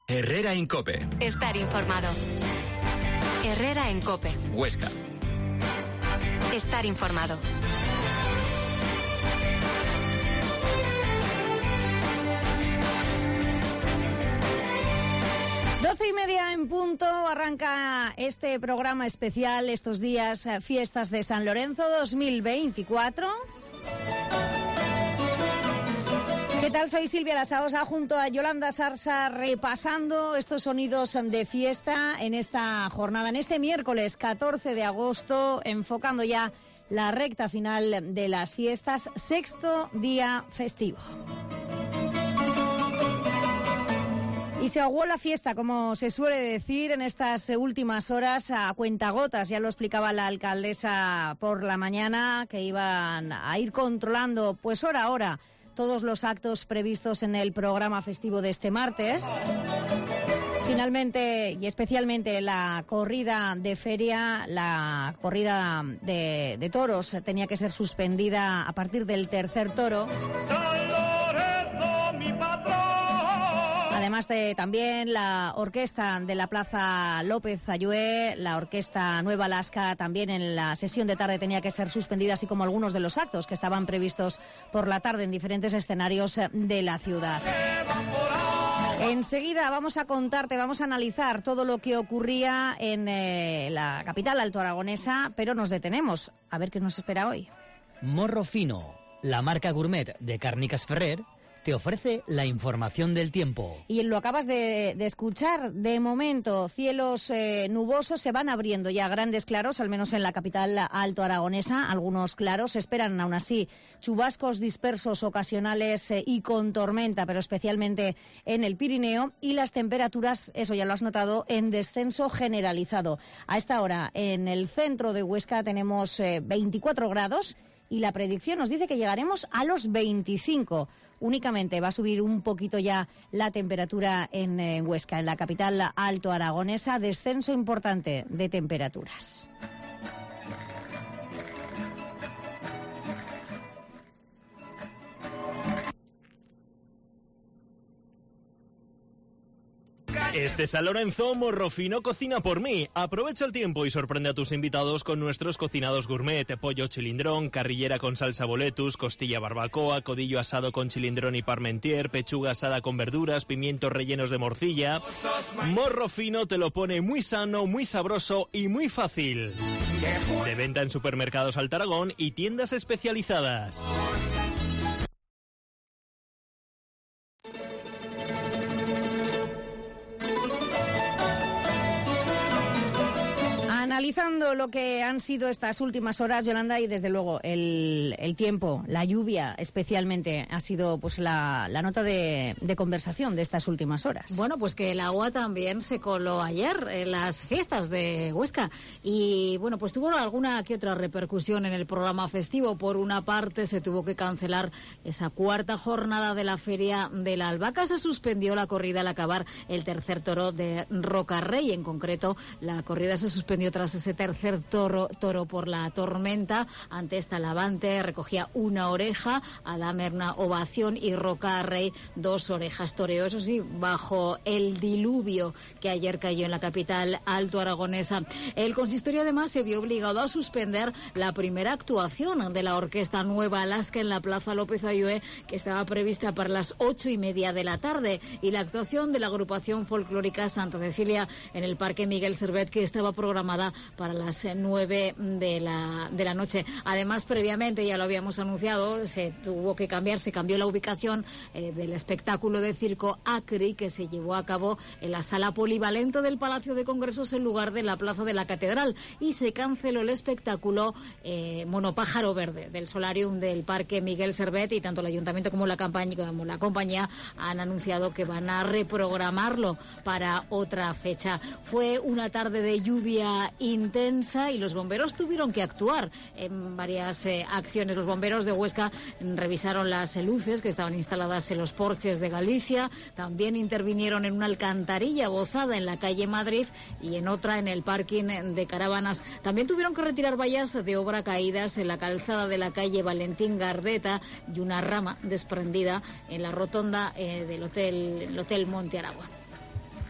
Herrera en COPE. Estar informado. Herrera en COPE. Huesca. Estar informado. Doce y media en punto, arranca este programa especial estos días, Fiestas de San Lorenzo 2024. ¿Qué tal? Soy Silvia Lasaosa junto a Yolanda Sarsa repasando estos sonidos de fiesta en esta jornada, en este miércoles 14 de agosto, enfocando ya la recta final de las fiestas, sexto día festivo. Y se aguó la fiesta, como se suele decir en estas últimas horas, a cuentagotas. Ya lo explicaba la alcaldesa por la mañana, que iban a ir controlando, pues hora a hora, todos los actos previstos en el programa festivo de este martes. Finalmente, y especialmente la corrida de feria, la corrida de toros, tenía que ser suspendida a partir del tercer toro. Además de también la orquesta de la Plaza López Ayué, la orquesta Nueva Alaska, también en la sesión de tarde tenía que ser suspendida, así como algunos de los actos que estaban previstos por la tarde en diferentes escenarios de la ciudad. Enseguida vamos a contarte, vamos a analizar todo lo que ocurría en la capital altoaragonesa, pero nos detenemos a ver qué nos espera hoy. Morro Fino, la marca gourmet de Càrniques Ferrer, te ofrece la información del tiempo. Y lo acabas de escuchar. De momento, cielos nubosos, se van abriendo ya grandes claros, al menos en la capital altoaragonesa. Algunos claros, se esperan aún así chubascos dispersos ocasionales y con tormenta, pero especialmente en el Pirineo. Y las temperaturas, eso ya lo has notado, en descenso generalizado. A esta hora, en el centro de Huesca tenemos 24 grados y la predicción nos dice que llegaremos a los 25. Únicamente va a subir un poquito ya la temperatura en Huesca, en la capital altoaragonesa, descenso importante de temperaturas. Este San Lorenzo, Morro Fino cocina por mí. Aprovecha el tiempo y sorprende a tus invitados con nuestros cocinados gourmet: pollo chilindrón, carrillera con salsa boletus, costilla barbacoa, codillo asado con chilindrón y parmentier, pechuga asada con verduras, pimientos rellenos de morcilla. Morro Fino te lo pone muy sano, muy sabroso y muy fácil. De venta en supermercados Altaragón y tiendas especializadas. Analizando lo que han sido estas últimas horas, Yolanda, y desde luego el tiempo, la lluvia especialmente, ha sido pues la nota de conversación de estas últimas horas. Bueno, pues que el agua también se coló ayer en las fiestas de Huesca y bueno, pues tuvo alguna que otra repercusión en el programa festivo. Por una parte, se tuvo que cancelar esa cuarta jornada de la Feria de la Albahaca, se suspendió la corrida al acabar el tercer toro de Rocarrey. En concreto, la corrida se suspendió tras ese tercer toro por la tormenta. Ante esta Lavante recogía una oreja, Adamer una ovación y Rocarrey 2 orejas. Toreo, eso sí, bajo el diluvio que ayer cayó en la capital altoaragonesa. El consistorio además se vio obligado a suspender la primera actuación de la orquesta Nueva Alaska en la Plaza López Ayué, que estaba prevista para las 8:30 de la tarde, y la actuación de la agrupación folclórica Santa Cecilia en el Parque Miguel Servet, que estaba programada para las 9 de la noche. Además, previamente, ya lo habíamos anunciado, se cambió la ubicación del espectáculo de circo Acri, que se llevó a cabo en la sala polivalente del Palacio de Congresos en lugar de la Plaza de la Catedral, y se canceló el espectáculo Monopájaro Verde del Solarium del Parque Miguel Servet, y tanto el Ayuntamiento como la compañía han anunciado que van a reprogramarlo para otra fecha. Fue una tarde de lluvia intensa y los bomberos tuvieron que actuar en varias acciones. Los bomberos de Huesca revisaron las luces que estaban instaladas en los porches de Galicia, también intervinieron en una alcantarilla bozada en la calle Madrid y en otra en el parking de caravanas. También tuvieron que retirar vallas de obra caídas en la calzada de la calle Valentín Gardeta y una rama desprendida en la rotonda del Hotel Monte Aragua.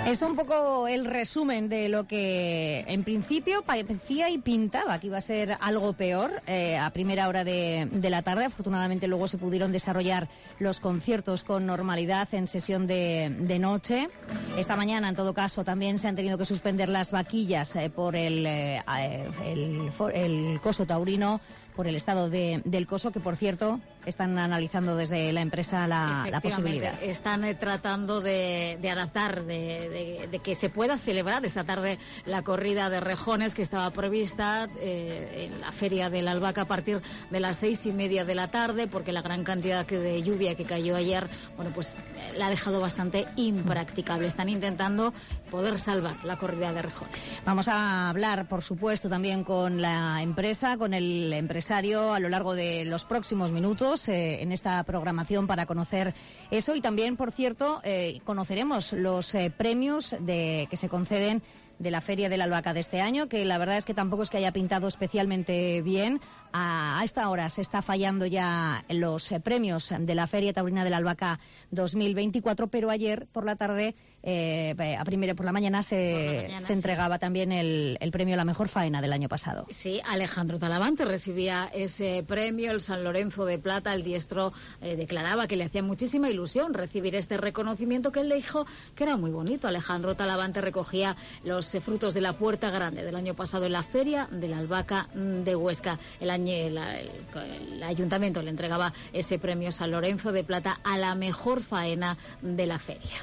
Es un poco el resumen de lo que en principio parecía y pintaba que iba a ser algo peor a primera hora de la tarde. Afortunadamente luego se pudieron desarrollar los conciertos con normalidad en sesión de noche. Esta mañana, en todo caso, también se han tenido que suspender las vaquillas por el coso taurino, por el estado del coso, que por cierto están analizando desde la empresa la posibilidad. Están tratando de adaptar, de que se pueda celebrar esta tarde la corrida de rejones que estaba prevista en la Feria de la Albahaca a partir de las 6:30 de la tarde, porque la gran cantidad de lluvia que cayó ayer, bueno, pues la ha dejado bastante impracticable. Están intentando poder salvar la corrida de rejones. Vamos a hablar, por supuesto, también con la empresa, con el empresario a lo largo de los próximos minutos en esta programación para conocer eso. Y también, por cierto, conoceremos los premios que se conceden de la Feria de la Albahaca de este año, que la verdad es que tampoco es que haya pintado especialmente bien. A esta hora se está fallando ya los premios de la Feria Taurina de la Albahaca 2024, pero ayer por la tarde, por la mañana se entregaba también el premio a la mejor faena del año pasado. Sí, Alejandro Talavante recibía ese premio, el San Lorenzo de Plata. El diestro declaraba que le hacía muchísima ilusión recibir este reconocimiento, que él le dijo que era muy bonito. Alejandro Talavante recogía los frutos de la Puerta Grande del año pasado en la Feria de la Albahaca de Huesca. El ayuntamiento le entregaba ese premio San Lorenzo de Plata a la mejor faena de la feria.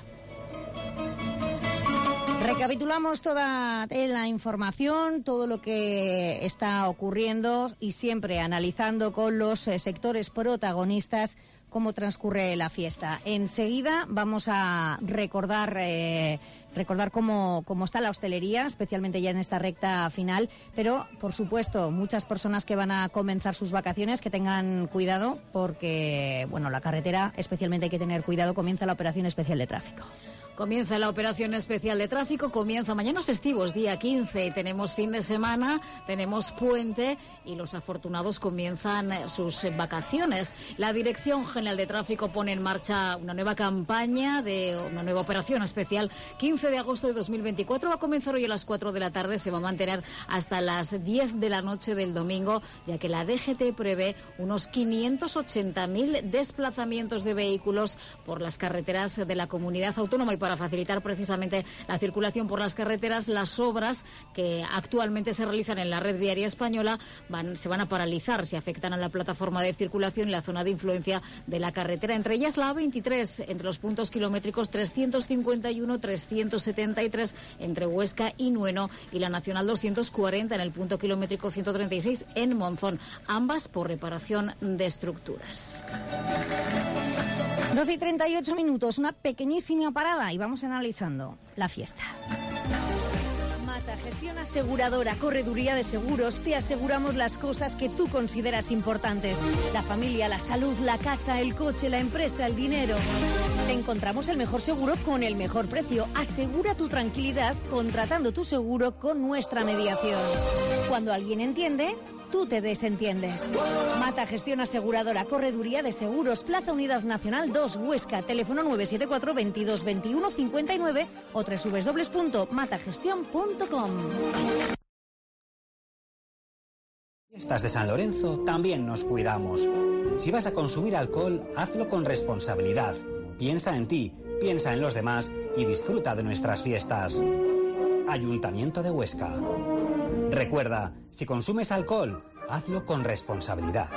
Recapitulamos toda la información, todo lo que está ocurriendo y siempre analizando con los sectores protagonistas cómo transcurre la fiesta. Enseguida vamos a recordar cómo está la hostelería, especialmente ya en esta recta final, pero, por supuesto, muchas personas que van a comenzar sus vacaciones, que tengan cuidado, porque, bueno, la carretera, especialmente hay que tener cuidado, comienza la operación especial de tráfico. Comienza la operación especial de tráfico, comienza mañana festivos, día 15, tenemos fin de semana, tenemos puente y los afortunados comienzan sus vacaciones. La Dirección General de Tráfico pone en marcha una nueva campaña, una nueva operación especial. 15 de agosto de 2024 va a comenzar hoy a las 4 de la tarde, se va a mantener hasta las 10 de la noche del domingo, ya que la DGT prevé unos 580.000 desplazamientos de vehículos por las carreteras de la comunidad autónoma. Y para facilitar precisamente la circulación por las carreteras, las obras que actualmente se realizan en la red viaria española se van a paralizar si afectan a la plataforma de circulación y la zona de influencia de la carretera, entre ellas la A23, entre los puntos kilométricos 351-373 entre Huesca y Nueno, y la Nacional 240 en el punto kilométrico 136 en Monzón, ambas por reparación de estructuras. 12:38, una pequeñísima parada y vamos analizando la fiesta. Mata Gestión Aseguradora, correduría de seguros. Te aseguramos las cosas que tú consideras importantes: la familia, la salud, la casa, el coche, la empresa, el dinero. Te encontramos el mejor seguro con el mejor precio. Asegura tu tranquilidad contratando tu seguro con nuestra mediación. Cuando alguien entiende, tú te desentiendes. Mata Gestión Aseguradora, correduría de seguros, Plaza Unidad Nacional 2, Huesca, teléfono 974 22 21 59 o www.matagestion.com. Fiestas de San Lorenzo también nos cuidamos. Si vas a consumir alcohol, hazlo con responsabilidad. Piensa en ti, piensa en los demás y disfruta de nuestras fiestas. Ayuntamiento de Huesca. Recuerda, si consumes alcohol, hazlo con responsabilidad.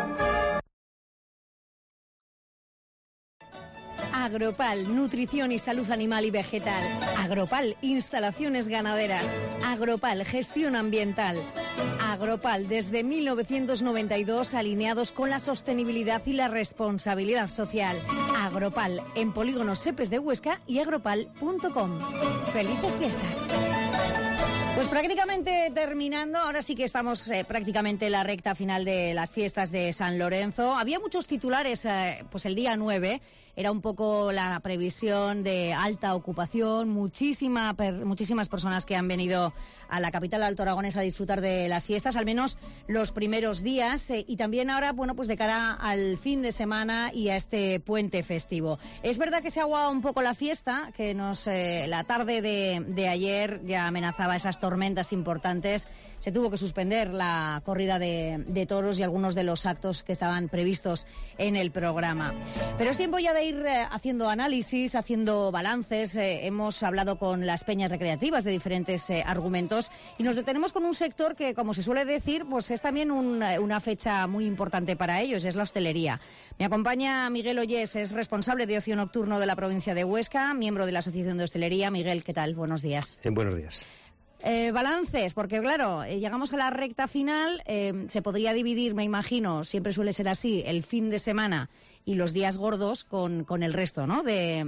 Agropal, nutrición y salud animal y vegetal. Agropal, instalaciones ganaderas. Agropal, gestión ambiental. Agropal, desde 1992 alineados con la sostenibilidad y la responsabilidad social. Agropal, en Polígono Sepes de Huesca y agropal.com. ¡Felices fiestas! Pues prácticamente terminando, ahora sí que estamos prácticamente en la recta final de las fiestas de San Lorenzo. Había muchos titulares, pues el día 9 era un poco la previsión de alta ocupación, muchísimas personas que han venido a la capital altoaragonesa a disfrutar de las fiestas, al menos los primeros días, y también ahora, bueno, pues de cara al fin de semana y a este puente festivo. Es verdad que se ha aguado un poco la fiesta, que la tarde de ayer ya amenazaba esas tormentas importantes. Se tuvo que suspender la corrida de toros y algunos de los actos que estaban previstos en el programa. Pero es tiempo ya de ir haciendo análisis, haciendo balances. Hemos hablado con las peñas recreativas de diferentes argumentos y nos detenemos con un sector que, como se suele decir, pues es también una fecha muy importante para ellos, es la hostelería. Me acompaña Miguel Ollés, es responsable de ocio nocturno de la provincia de Huesca, miembro de la Asociación de Hostelería. Miguel, ¿qué tal? Buenos días. Buenos días. Balances, porque claro, llegamos a la recta final, se podría dividir, me imagino, siempre suele ser así, el fin de semana y los días gordos con el resto, ¿no?,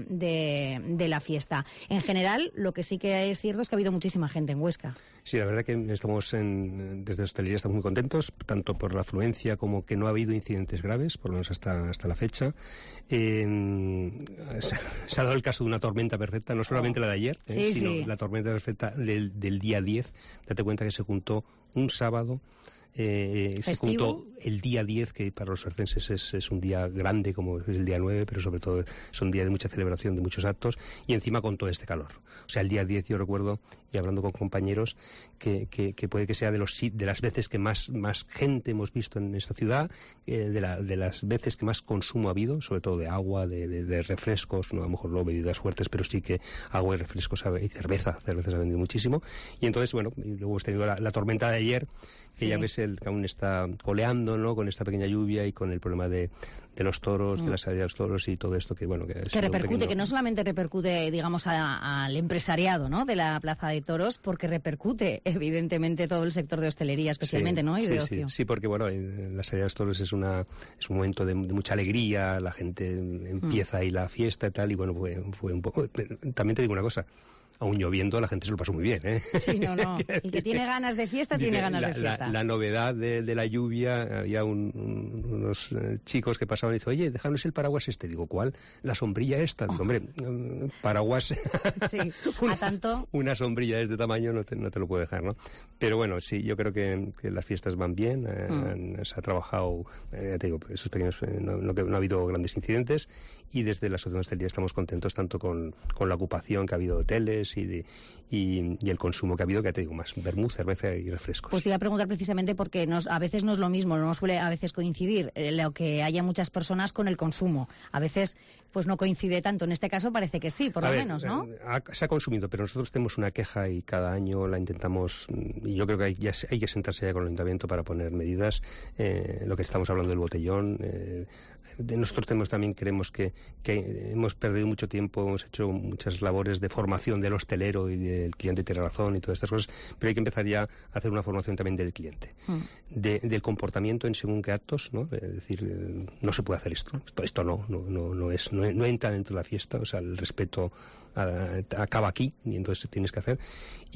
de la fiesta. En general, lo que sí que es cierto es que ha habido muchísima gente en Huesca. Sí, la verdad que desde hostelería estamos muy contentos, tanto por la afluencia como que no ha habido incidentes graves, por lo menos hasta la fecha. Se ha dado el caso de una tormenta perfecta, no solamente la de ayer, sino la tormenta perfecta del día 10. Date cuenta que se juntó un sábado. Se juntó el día 10, que para los arcenses es un día grande como es el día 9, pero sobre todo es un día de mucha celebración, de muchos actos, y encima con todo este calor. O sea, el día 10 yo recuerdo, y hablando con compañeros, que puede que sea de las veces que más gente hemos visto en esta ciudad, de las veces que más consumo ha habido, sobre todo de agua, de refrescos, no a lo mejor no bebidas fuertes, pero sí que agua y refrescos y cervezas ha vendido muchísimo. Y entonces, bueno, y luego hemos tenido la tormenta de ayer, que ya ves que aún está coleando, ¿no?, con esta pequeña lluvia y con el problema de los toros, de la salida de los toros y todo esto que repercute, que no solamente repercute, digamos, al empresariado, ¿no?, de la Plaza de Toros, porque repercute evidentemente todo el sector de hostelería especialmente, ¿no?, y de ocio. Sí, porque bueno, la salida de los toros es un momento de mucha alegría, la gente empieza ahí la fiesta y tal, y bueno, fue un poco. También te digo una cosa. Aún lloviendo, la gente se lo pasó muy bien, ¿eh? Sí, no. El que tiene ganas de fiesta, tiene ganas de fiesta. La novedad de la lluvia, había unos chicos que pasaban y dicen, oye, déjanos el paraguas este. Digo, ¿cuál? La sombrilla esta. Digo, hombre, paraguas... Sí, a tanto... Una sombrilla de este tamaño no te lo puedo dejar, ¿no? Pero bueno, sí, yo creo que las fiestas van bien, se ha trabajado, te digo, esos pequeños... No ha habido grandes incidentes, y desde la Asociación de Hostelería estamos contentos tanto con la ocupación que ha habido de hoteles y el consumo que ha habido, que te digo, más vermú, cerveza y refrescos. Pues te iba a preguntar precisamente porque a veces no es lo mismo, no suele a veces coincidir lo que haya muchas personas con el consumo. A veces pues no coincide tanto. En este caso parece que sí, por lo menos, ¿no? Se ha consumido, pero nosotros tenemos una queja y cada año la intentamos, y yo creo que hay que sentarse ya con el ayuntamiento para poner medidas. Lo que estamos hablando del botellón, nosotros creemos que hemos perdido mucho tiempo, hemos hecho muchas labores de formación del hostelero y del cliente tiene razón y todas estas cosas, pero hay que empezar ya a hacer una formación también del cliente, del comportamiento en según qué actos, ¿no? Es decir, no se puede hacer esto no entra dentro de la fiesta, o sea, el respeto acaba aquí y entonces tienes que hacer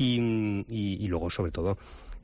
y luego sobre todo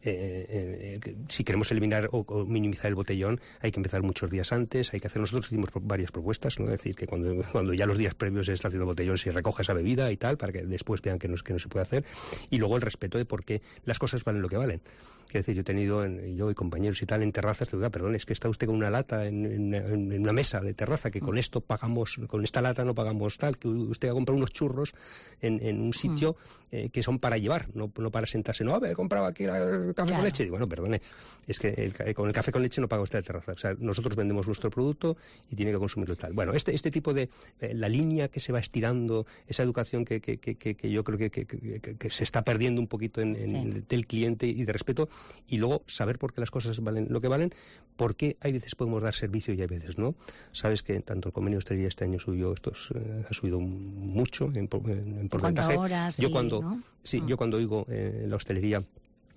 si queremos eliminar o minimizar el botellón, hay que empezar muchos días antes, hay que hacer. Nosotros hicimos varias propuestas, ¿no? Es decir, que cuando ya los días previos se está haciendo botellón, se recoja esa bebida y tal, para que después vean que no se puede hacer. Y luego el respeto de por qué las cosas valen lo que valen. Es decir, yo he tenido, yo y compañeros y tal, en terrazas, perdón, es que está usted con una lata en una mesa de terraza, que con esto pagamos, con esta lata no pagamos tal, que usted ha comprado unos churros en un sitio que son para llevar, no para sentarse. No, he comprado aquí el café con leche. Y bueno, perdone, es que con el café con leche no paga usted de terraza. O sea, nosotros vendemos nuestro producto y tiene que consumirlo tal. Bueno, este tipo de la línea que se va estirando, esa educación que yo creo que se está perdiendo un poquito del cliente y de respeto, y luego saber por qué las cosas valen lo que valen, por qué hay veces podemos dar servicio y hay veces no. Sabes que tanto el convenio de hostelería este año ha subido mucho en porcentaje. Horas, yo cuando oigo la hostelería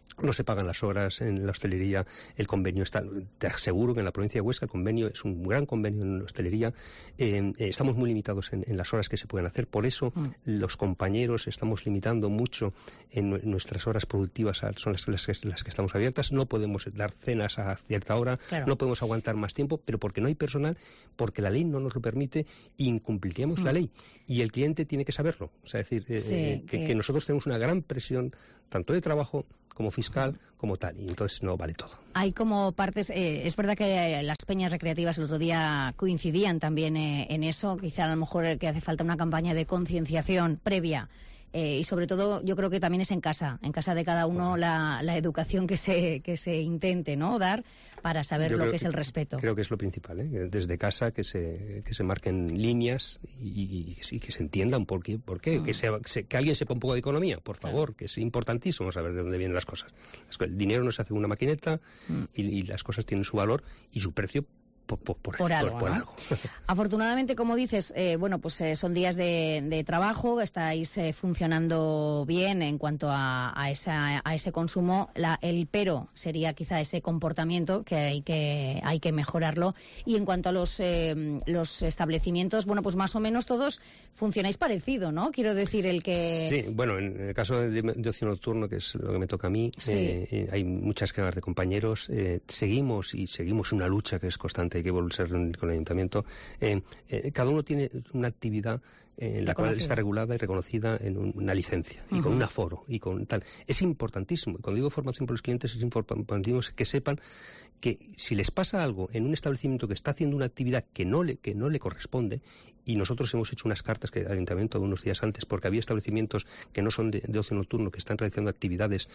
no se pagan las horas en la hostelería, el convenio está, te aseguro que en la provincia de Huesca el convenio es un gran convenio en la hostelería, estamos muy limitados en las horas que se pueden hacer, por eso los compañeros estamos limitando mucho en nuestras horas productivas, son las que estamos abiertas, no podemos dar cenas a cierta hora, no podemos aguantar más tiempo, pero porque no hay personal, porque la ley no nos lo permite, incumpliríamos la ley, y el cliente tiene que saberlo, o sea, es decir, que nosotros tenemos una gran presión, tanto de trabajo como fiscal, como tal, y entonces no vale todo. Hay como partes, es verdad que las peñas recreativas el otro día coincidían también en eso, quizá a lo mejor que hace falta una campaña de concienciación previa, y sobre todo yo creo que también es en casa de cada uno la educación que se intente, ¿no?, dar para saber lo que es el respeto. Creo que es lo principal, desde casa que se marquen líneas y que se entiendan por qué, que alguien sepa un poco de economía, por favor, que es importantísimo saber de dónde vienen las cosas. El dinero no se hace en una maquineta y las cosas tienen su valor y su precio por algo. Afortunadamente, como dices, son días de trabajo, estáis funcionando bien en cuanto a ese consumo. El pero sería quizá ese comportamiento que hay que mejorarlo. Y en cuanto a los establecimientos, pues más o menos todos funcionáis parecido, ¿no? Quiero decir, el que... Sí, bueno, en el caso de ocio nocturno, que es lo que me toca a mí, hay muchas quejas de compañeros. Seguimos una lucha que es constante, hay que volver con el ayuntamiento. Cada uno tiene una actividad en la cual está regulada y reconocida en una licencia y con un aforo y con tal. Es importantísimo. Cuando digo formación para los clientes, es importantísimo que sepan que si les pasa algo en un establecimiento que está haciendo una actividad que no le corresponde, y nosotros hemos hecho unas cartas al ayuntamiento unos días antes, porque había establecimientos que no son de ocio nocturno, que están realizando actividades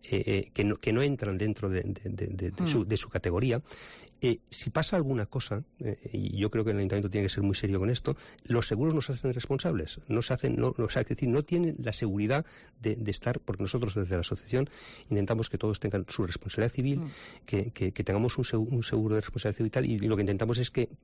que no entran dentro de su categoría. Si pasa alguna cosa, y yo creo que el ayuntamiento tiene que ser muy serio con esto, los seguros nos hacen responsables, es decir, no tienen la seguridad de estar, porque nosotros desde la asociación intentamos que todos tengan su responsabilidad civil, que tengamos un seguro de responsabilidad civil y tal, y lo que intentamos es que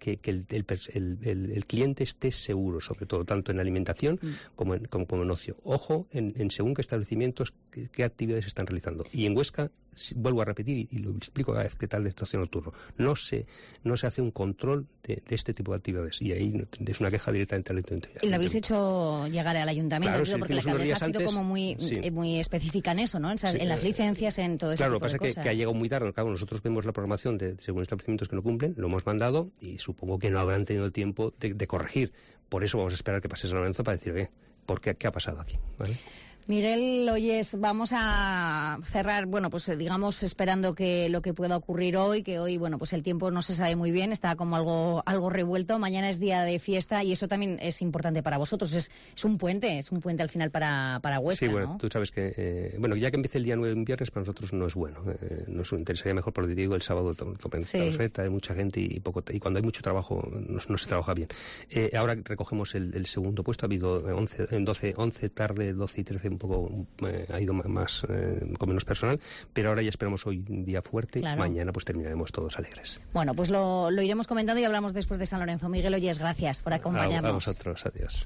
el cliente esté seguro, sobre todo, tanto en alimentación como en ocio. Ojo en según qué establecimientos, qué actividades están realizando. Y en Huesca, vuelvo a repetir y lo explico cada vez que tal de ocio nocturno, no se hace un control de este tipo de actividades, y ahí es una queja directamente al ayuntamiento. Y lo habéis hecho llegar al ayuntamiento, claro, porque la alcaldesa ha sido como muy específica en eso, ¿no? En las licencias, en todo eso. Claro, lo que pasa es que ha llegado muy tarde. Claro, nosotros vemos la programación según establecimientos que no cumplen, lo hemos mandado y supongo que no habrán tenido el tiempo de corregir. Por eso vamos a esperar que pase San Lorenzo para decir, ¿qué ha pasado aquí? ¿Vale? Miguel Oyes, vamos a cerrar, digamos, esperando que lo que pueda ocurrir hoy, que hoy, el tiempo no se sabe muy bien, está como algo revuelto. Mañana es día de fiesta y eso también es importante para vosotros. Es un puente al final para Huesca, sí, ¿no? Tú sabes que, ya que empiece el día 9 en viernes, para nosotros no es bueno. Nos interesaría mejor, por lo que te digo, el sábado hay mucha gente y cuando hay mucho trabajo no se trabaja bien. Ahora recogemos el segundo puesto, ha habido 11 tarde, 12 y 13 ha ido más con menos personal, pero ahora ya esperamos hoy un día fuerte, claro. Mañana pues terminaremos todos alegres. Bueno, pues lo iremos comentando y hablamos después de San Lorenzo. Miguel Oyes, gracias por acompañarnos. A vosotros, adiós.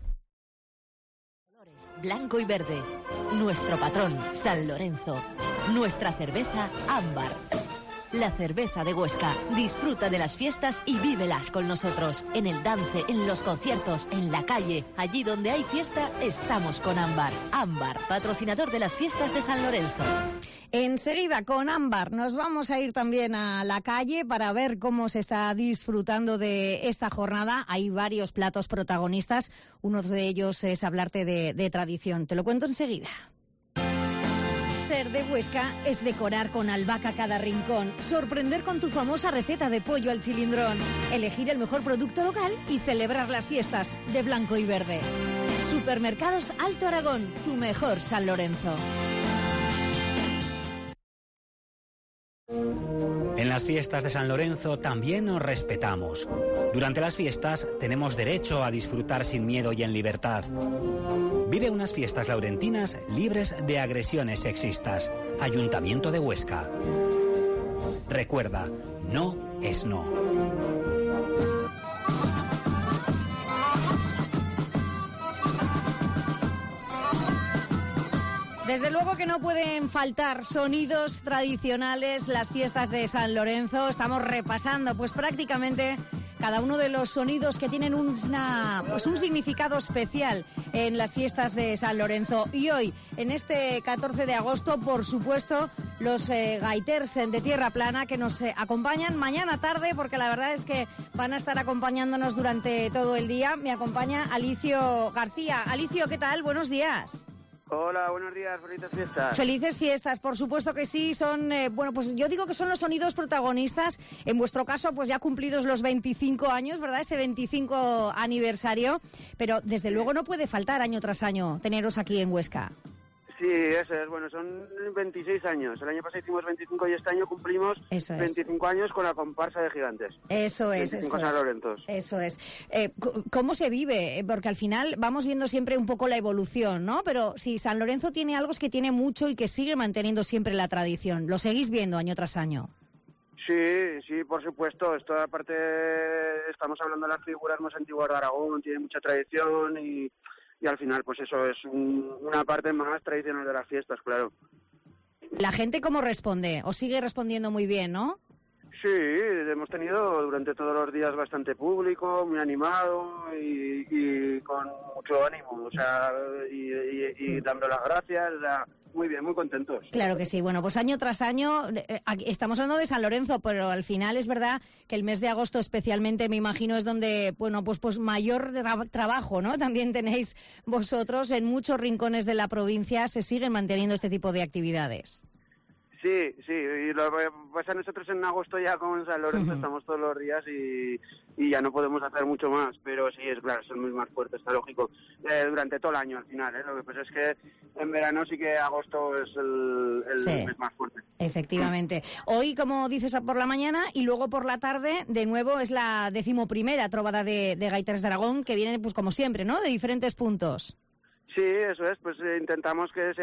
Blanco y verde, nuestro patrón, San Lorenzo, nuestra cerveza, Ámbar. La cerveza de Huesca. Disfruta de las fiestas y vívelas con nosotros. En el dance, en los conciertos, en la calle. Allí donde hay fiesta, estamos con Ámbar. Ámbar, patrocinador de las fiestas de San Lorenzo. Enseguida, con Ámbar, nos vamos a ir también a la calle para ver cómo se está disfrutando de esta jornada. Hay varios platos protagonistas. Uno de ellos es hablarte de tradición. Te lo cuento enseguida. Ser de Huesca es decorar con albahaca cada rincón, sorprender con tu famosa receta de pollo al chilindrón, elegir el mejor producto local y celebrar las fiestas de blanco y verde. Supermercados Alto Aragón, tu mejor San Lorenzo. En las fiestas de San Lorenzo también nos respetamos. Durante las fiestas tenemos derecho a disfrutar sin miedo y en libertad. Vive unas fiestas laurentinas libres de agresiones sexistas. Ayuntamiento de Huesca. Recuerda, no es no. Desde luego que no pueden faltar sonidos tradicionales, las fiestas de San Lorenzo. Estamos repasando pues prácticamente cada uno de los sonidos que tienen un significado especial en las fiestas de San Lorenzo. Y hoy, en este 14 de agosto, por supuesto, los gaiters de Tierra Plana que nos acompañan mañana tarde, porque la verdad es que van a estar acompañándonos durante todo el día. Me acompaña Alicio García. Alicio, ¿qué tal? Buenos días. Hola, buenos días, felices fiestas. Felices fiestas, por supuesto que sí, son, pues yo digo que son los sonidos protagonistas, en vuestro caso, pues ya cumplidos los 25 años, ¿verdad? Ese 25 aniversario, pero desde luego no puede faltar año tras año teneros aquí en Huesca. Sí, eso es, bueno, son 26 años. El año pasado hicimos 25 y este año cumplimos 25 años con la comparsa de gigantes. Eso es, 25 San Lorenzo. Eso es. ¿Cómo se vive? Porque al final vamos viendo siempre un poco la evolución, ¿no? Pero si San Lorenzo tiene algo, es que tiene mucho y que sigue manteniendo siempre la tradición. ¿Lo seguís viendo año tras año? Sí, por supuesto. Esto aparte, estamos hablando de las figuras más antiguas de Aragón, tiene mucha tradición y al final, pues eso es una parte más tradicional de las fiestas, claro. ¿La gente cómo responde? ¿O sigue respondiendo muy bien, no? Sí, hemos tenido durante todos los días bastante público, muy animado y con mucho ánimo, o sea, y dando las gracias, muy bien, muy contentos. Claro que sí. Bueno, pues año tras año, estamos hablando de San Lorenzo, pero al final es verdad que el mes de agosto especialmente, me imagino, es donde, bueno, pues mayor trabajo, ¿no? También tenéis vosotros en muchos rincones de la provincia, se siguen manteniendo este tipo de actividades. Sí, y lo que pasa nosotros en agosto ya con San Lorenzo estamos todos los días y ya no podemos hacer mucho más, pero sí, es claro, son muy más fuertes, está lógico, durante todo el año al final, lo que pasa es que en verano sí que agosto es el mes más fuerte. Efectivamente. Hoy, como dices, por la mañana y luego por la tarde, de nuevo, es la 11ª trovada de Gaiters de Aragón, que viene, pues como siempre, ¿no?, de diferentes puntos. Sí, eso es, pues intentamos que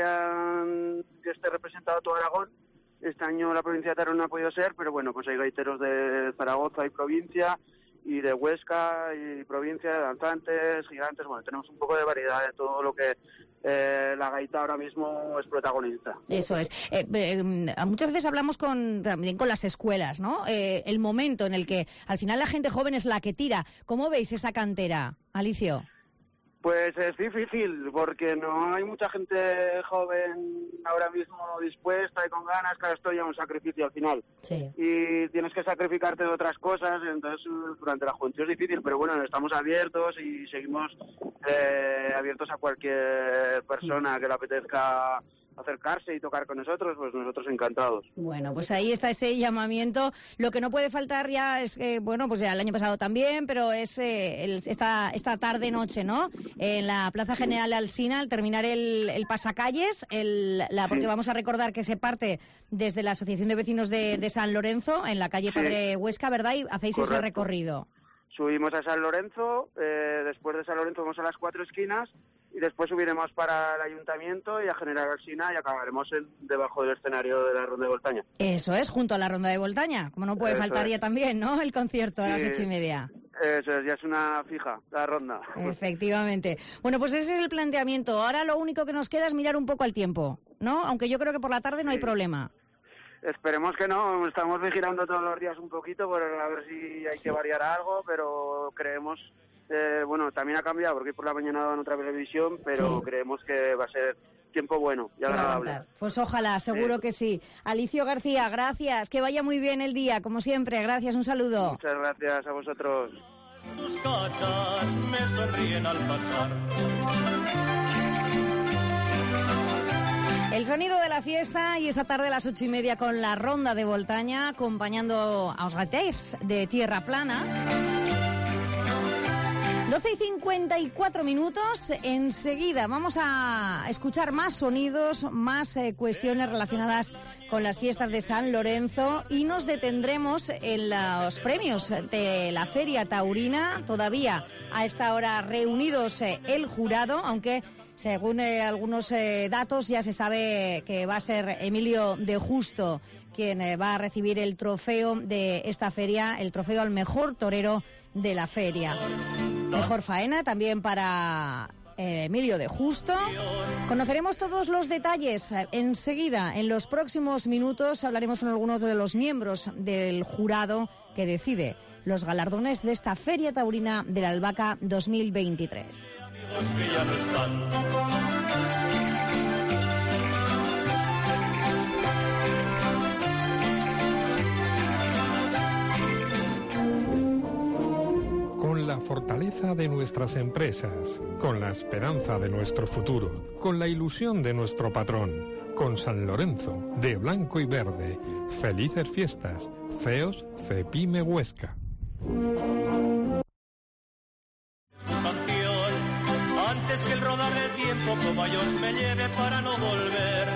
esté representado todo Aragón. Este año la provincia de Teruel no ha podido ser, pero bueno, pues hay gaiteros de Zaragoza y provincia, y de Huesca y provincia, de danzantes, gigantes, bueno, tenemos un poco de variedad de todo lo que la gaita ahora mismo es protagonista. Eso es. Muchas veces hablamos también con las escuelas, ¿no? El momento en el que al final la gente joven es la que tira. ¿Cómo veis esa cantera, Alicio? Pues es difícil, porque no hay mucha gente joven ahora mismo dispuesta y con ganas, claro, esto ya es un sacrificio al final. Sí. Y tienes que sacrificarte de otras cosas, entonces durante la juventud es difícil, pero bueno, estamos abiertos y seguimos abiertos a cualquier persona que le apetezca acercarse y tocar con nosotros, pues nosotros encantados. Bueno, pues ahí está ese llamamiento. Lo que no puede faltar ya es que, bueno, pues ya el año pasado también, pero es esta tarde-noche, ¿no? En la Plaza General Alsina, al terminar el pasacalles, porque vamos a recordar que se parte desde la Asociación de Vecinos de San Lorenzo, en la calle Padre Huesca, ¿verdad? Y hacéis Correcto. Ese recorrido. Subimos a San Lorenzo, después de San Lorenzo vamos a las 4 esquinas y después subiremos para el Ayuntamiento y a General Alsina y acabaremos debajo del escenario de la Ronda de Voltaña. Eso es, junto a la Ronda de Voltaña, como no puede faltar ya también, ¿no?, el concierto a las 8:30. Eso es, ya es una fija, la ronda. Efectivamente. Bueno, pues ese es el planteamiento. Ahora lo único que nos queda es mirar un poco al tiempo, ¿no? Aunque yo creo que por la tarde no hay problema. Esperemos que no, estamos vigilando todos los días un poquito por a ver si hay que variar algo, pero creemos, bueno, también ha cambiado porque por la mañana daban otra previsión, pero creemos que va a ser tiempo bueno y agradable. Pues ojalá, seguro que sí. Alicio García, gracias, que vaya muy bien el día, como siempre, gracias, un saludo. Muchas gracias a vosotros. Tus casas me sonríen al pasar. El sonido de la fiesta y esa tarde a las 8:30 con la Ronda de Voltaña, acompañando a los gaiters de Tierra Plana. 12:54. Enseguida vamos a escuchar más sonidos, más cuestiones relacionadas con las fiestas de San Lorenzo y nos detendremos en los premios de la Feria Taurina. Todavía a esta hora reunidos el jurado, aunque según algunos datos ya se sabe que va a ser Emilio de Justo quien va a recibir el trofeo de esta feria, el trofeo al mejor torero de la feria. Mejor faena también para Emilio de Justo. Conoceremos todos los detalles enseguida. En los próximos minutos hablaremos con algunos de los miembros del jurado que decide los galardones de esta Feria Taurina de la Albahaca 2023. Con la fortaleza de nuestras empresas, con la esperanza de nuestro futuro, con la ilusión de nuestro patrón, con San Lorenzo, de blanco y verde. Felices fiestas. CEOS Cepime Huesca. Antes que el rodar del tiempo como a Dios me lleve para no volver.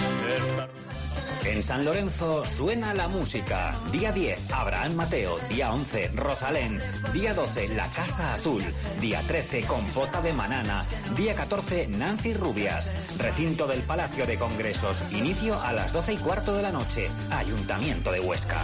En San Lorenzo suena la música. Día 10, Abraham Mateo. Día 11, Rosalén. Día 12, La Casa Azul. Día 13, Compota de Manana. Día 14, Nancy Rubias. Recinto del Palacio de Congresos. Inicio a las 12:15 de la noche. Ayuntamiento de Huesca.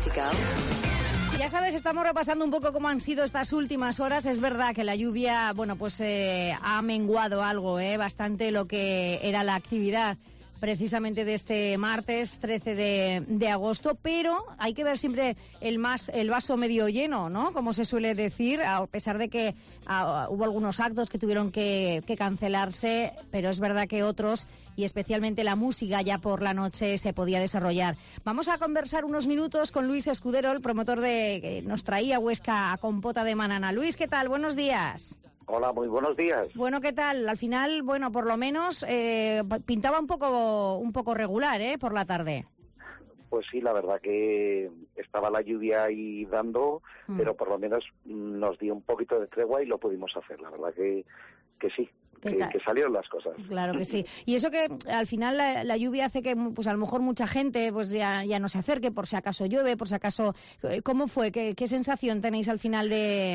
Ya sabes, estamos repasando un poco cómo han sido estas últimas horas. Es verdad que la lluvia, bueno, pues ha menguado algo, bastante lo que era la actividad precisamente de este martes 13 de agosto, pero hay que ver siempre el vaso medio lleno, ¿no? Como se suele decir, a pesar de que hubo algunos actos que tuvieron que cancelarse, pero es verdad que otros, y especialmente la música, ya por la noche se podía desarrollar. Vamos a conversar unos minutos con Luis Escudero, el promotor que nos traía Huesca a Compota de Manana. Luis, ¿qué tal? Buenos días. Hola, muy buenos días. Bueno, ¿qué tal? Al final, bueno, por lo menos pintaba un poco regular, por la tarde. Pues sí, la verdad que estaba la lluvia ahí dando, pero por lo menos nos dio un poquito de tregua y lo pudimos hacer. La verdad que sí. Que salieron las cosas. Claro que sí. Y eso que al final la lluvia hace que pues a lo mejor mucha gente pues ya no se acerque por si acaso llueve, por si acaso... ¿Cómo fue? ¿Qué sensación tenéis al final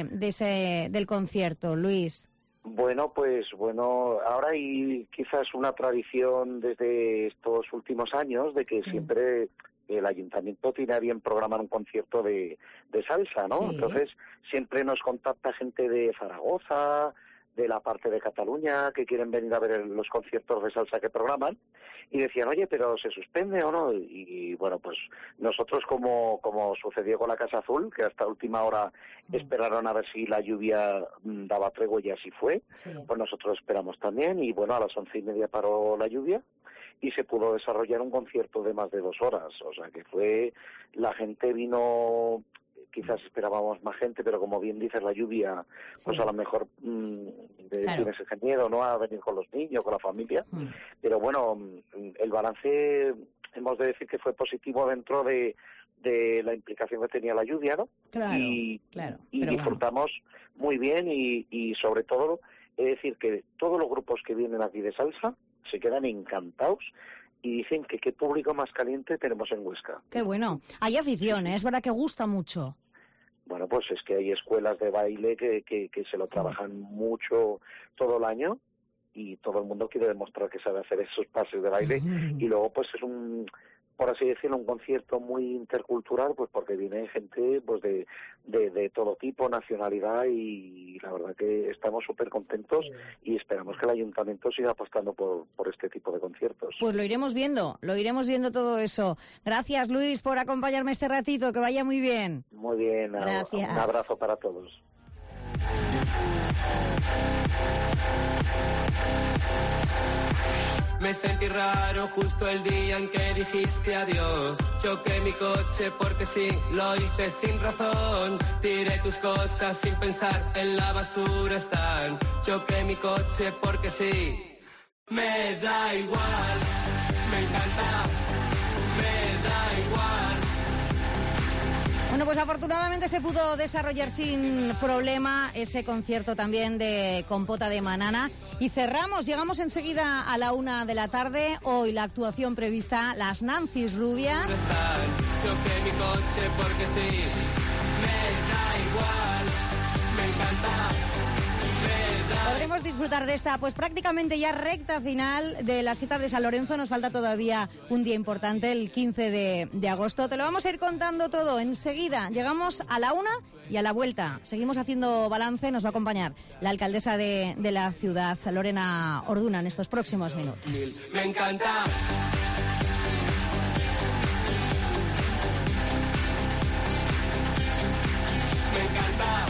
del concierto, Luis? Bueno, ahora hay quizás una tradición desde estos últimos años de que siempre el ayuntamiento tiene a bien programar un concierto de salsa, ¿no? Sí. Entonces siempre nos contacta gente de Zaragoza, de la parte de Cataluña, que quieren venir a ver los conciertos de salsa que programan, y decían, oye, pero ¿se suspende o no? Y bueno, pues nosotros, como sucedió con la Casa Azul, que hasta última hora esperaron a ver si la lluvia daba tregua y así fue, pues nosotros esperamos también, y bueno, a las 11:30 paró la lluvia, y se pudo desarrollar un concierto de más de 2 horas, o sea que la gente vino... Quizás esperábamos más gente, pero como bien dices, la lluvia, pues a lo mejor tienes ese miedo, ¿no?, a venir con los niños, con la familia. Pero bueno, el balance, hemos de decir que fue positivo dentro de la implicación que tenía la lluvia, ¿no? Claro, y disfrutamos muy bien y sobre todo, es decir, que todos los grupos que vienen aquí de salsa se quedan encantados y dicen que qué público más caliente tenemos en Huesca. Qué bueno. Hay afición, es verdad que gusta mucho. Bueno, pues es que hay escuelas de baile que se lo trabajan mucho todo el año y todo el mundo quiere demostrar que sabe hacer esos pases de baile y luego pues es por así decirlo, un concierto muy intercultural, pues porque viene gente pues de todo tipo, nacionalidad, y la verdad que estamos súper contentos y esperamos que el ayuntamiento siga apostando por este tipo de conciertos. Pues lo iremos viendo todo eso. Gracias, Luis, por acompañarme este ratito, que vaya muy bien. Muy bien, gracias. Un abrazo para todos. Me sentí raro justo el día en que dijiste adiós. Choqué mi coche porque sí, lo hice sin razón. Tiré tus cosas sin pensar, en la basura están. Choqué mi coche porque sí. Me da igual, me encanta, me da igual. Bueno, pues afortunadamente se pudo desarrollar sin problema ese concierto también de Compota de Manana. Y llegamos enseguida a la 1 de la tarde. Hoy la actuación prevista, las Nancy's Rubias. Choqué mi coche porque sí, me da igual, me encanta, me da igual. queremos disfrutar de esta, pues prácticamente ya recta final de las fiestas de San Lorenzo. Nos falta todavía un día importante, el 15 de agosto. Te lo vamos a ir contando todo enseguida. Llegamos a la 1 y a la vuelta. Seguimos haciendo balance. Nos va a acompañar la alcaldesa de la ciudad, Lorena Orduna, en estos próximos minutos. Me encanta. Me encanta.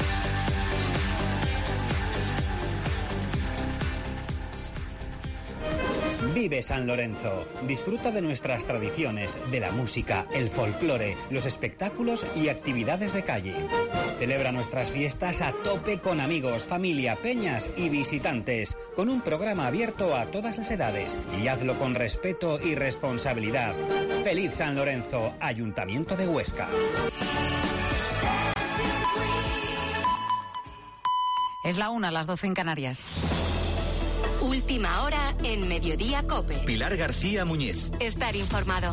Vive San Lorenzo. Disfruta de nuestras tradiciones, de la música, el folclore, los espectáculos y actividades de calle. Celebra nuestras fiestas a tope con amigos, familia, peñas y visitantes, con un programa abierto a todas las edades. Y hazlo con respeto y responsabilidad. Feliz San Lorenzo, Ayuntamiento de Huesca. Es la 1, las 12 en Canarias. Última hora en Mediodía COPE. Pilar García Muñiz. Estar informado.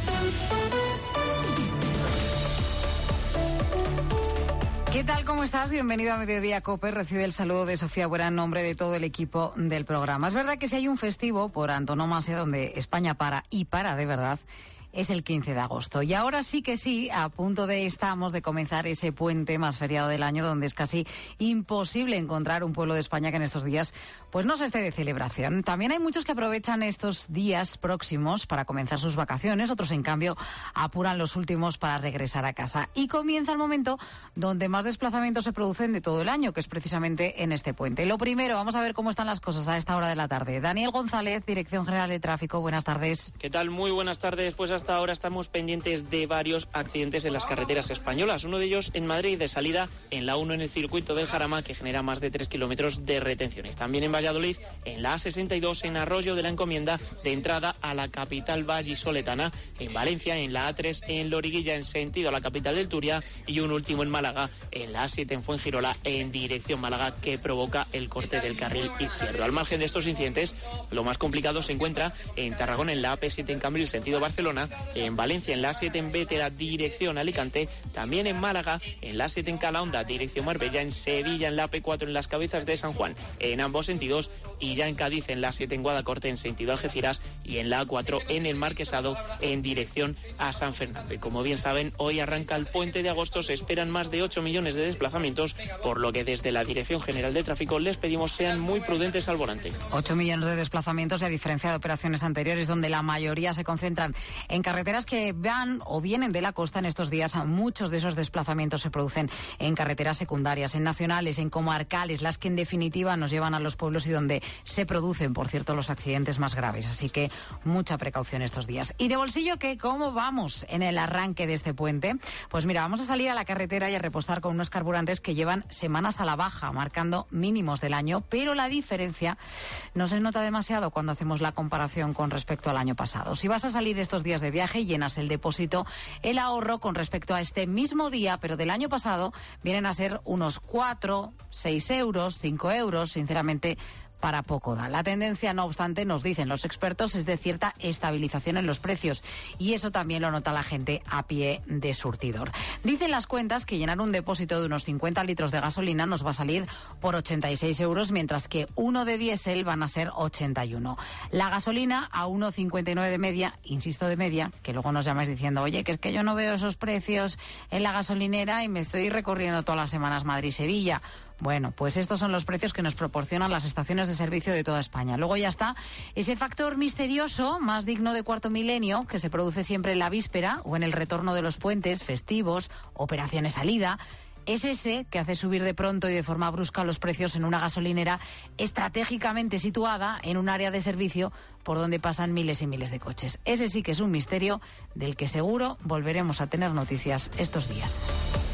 ¿Qué tal? ¿Cómo estás? Bienvenido a Mediodía COPE. Recibe el saludo de Sofía Buera en nombre de todo el equipo del programa. Es verdad que si hay un festivo por antonomasia donde España para y para de verdad, es el 15 de agosto. Y ahora sí que sí, a punto estamos de comenzar ese puente más feriado del año, donde es casi imposible encontrar un pueblo de España que en estos días pues no se esté de celebración. También hay muchos que aprovechan estos días próximos para comenzar sus vacaciones, otros en cambio apuran los últimos para regresar a casa. Y comienza el momento donde más desplazamientos se producen de todo el año, que es precisamente en este puente. Lo primero, vamos a ver cómo están las cosas a esta hora de la tarde. Daniel González, Dirección General de Tráfico, buenas tardes. ¿Qué tal? Muy buenas tardes. Pues hasta ahora estamos pendientes de varios accidentes en las carreteras españolas. Uno de ellos en Madrid, de salida en la 1 en el circuito del Jarama, que genera más de 3 kilómetros de retenciones. También en Valladolid, en la A62, en Arroyo de la Encomienda, de entrada a la capital vallisoletana. En Valencia, en la A3, en Loriguilla, en sentido a la capital del Turia. Y un último en Málaga, en la A7, en Fuengirola, en dirección Málaga, que provoca el corte del carril izquierdo. Al margen de estos incidentes, lo más complicado se encuentra en Tarragona, en la AP7, en Cambril, sentido Barcelona. En Valencia, en la A7 en Bétera, dirección Alicante. También en Málaga, en la A7 en Calahonda, dirección Marbella. En Sevilla, en la AP4, en las Cabezas de San Juan, en ambos sentidos. Y ya en Cádiz, en la A7 en Guadacorte, en sentido Algeciras. Y en la A4 en el Marquesado, en dirección a San Fernando. Y como bien saben, hoy arranca el puente de agosto. Se esperan más de 8 millones de desplazamientos, por lo que desde la Dirección General de Tráfico les pedimos sean muy prudentes al volante. 8 millones de desplazamientos, y a diferencia de operaciones anteriores, donde la mayoría se concentran en carreteras que van o vienen de la costa, en estos días muchos de esos desplazamientos se producen en carreteras secundarias, en nacionales, en comarcales, las que en definitiva nos llevan a los pueblos y donde se producen, por cierto, los accidentes más graves. Así que mucha precaución estos días. ¿Y de bolsillo qué? ¿Cómo vamos en el arranque de este puente? Pues mira, vamos a salir a la carretera y a repostar con unos carburantes que llevan semanas a la baja, marcando mínimos del año, pero la diferencia no se nota demasiado cuando hacemos la comparación con respecto al año pasado. Si vas a salir estos días de viaje, llenas el depósito, el ahorro con respecto a este mismo día, pero del año pasado, vienen a ser unos 4, 6 euros, 5 euros, sinceramente, para poco da. La tendencia, no obstante, nos dicen los expertos, es de cierta estabilización en los precios, y eso también lo nota la gente a pie de surtidor. Dicen las cuentas que llenar un depósito de unos 50 litros de gasolina nos va a salir por 86 euros, mientras que uno de diésel van a ser 81. La gasolina a 1,59 de media, insisto de media, que luego nos llamáis diciendo, oye, que es que yo no veo esos precios en la gasolinera y me estoy recorriendo todas las semanas Madrid-Sevilla. Bueno, pues estos son los precios que nos proporcionan las estaciones de servicio de toda España. Luego ya está ese factor misterioso, más digno de cuarto milenio, que se produce siempre en la víspera o en el retorno de los puentes, festivos, operaciones salida. Es ese que hace subir de pronto y de forma brusca los precios en una gasolinera estratégicamente situada en un área de servicio por donde pasan miles y miles de coches. Ese sí que es un misterio del que seguro volveremos a tener noticias estos días.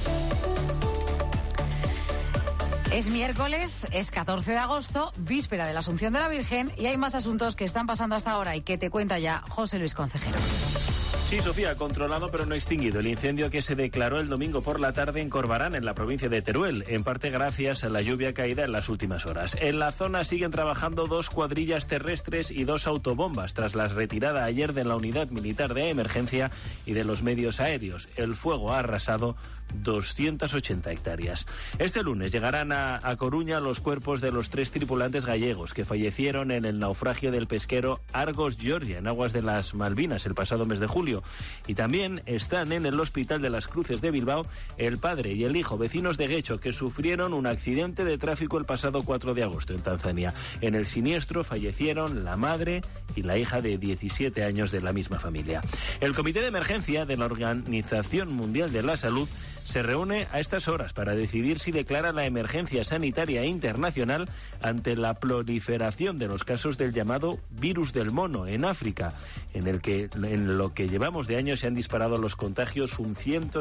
Es miércoles, es 14 de agosto, víspera de la Asunción de la Virgen, y hay más asuntos que están pasando hasta ahora y que te cuenta ya José Luis Concejero. Sí, Sofía, controlado pero no extinguido el incendio que se declaró el domingo por la tarde en Corbarán, en la provincia de Teruel, en parte gracias a la lluvia caída en las últimas horas. En la zona siguen trabajando 2 cuadrillas terrestres y 2 autobombas tras la retirada ayer de la unidad militar de emergencia y de los medios aéreos. El fuego ha arrasado 280 hectáreas. Este lunes llegarán a Coruña los cuerpos de los 3 tripulantes gallegos que fallecieron en el naufragio del pesquero Argos Georgia en aguas de las Malvinas el pasado mes de julio. Y también están en el Hospital de las Cruces de Bilbao el padre y el hijo, vecinos de Guecho, que sufrieron un accidente de tráfico el pasado 4 de agosto en Tanzania. En el siniestro fallecieron la madre y la hija de 17 años de la misma familia. El Comité de Emergencia de la Organización Mundial de la Salud se reúne a estas horas para decidir si declara la emergencia sanitaria internacional ante la proliferación de los casos del llamado virus del mono en África, en lo que llevamos de año se han disparado los contagios un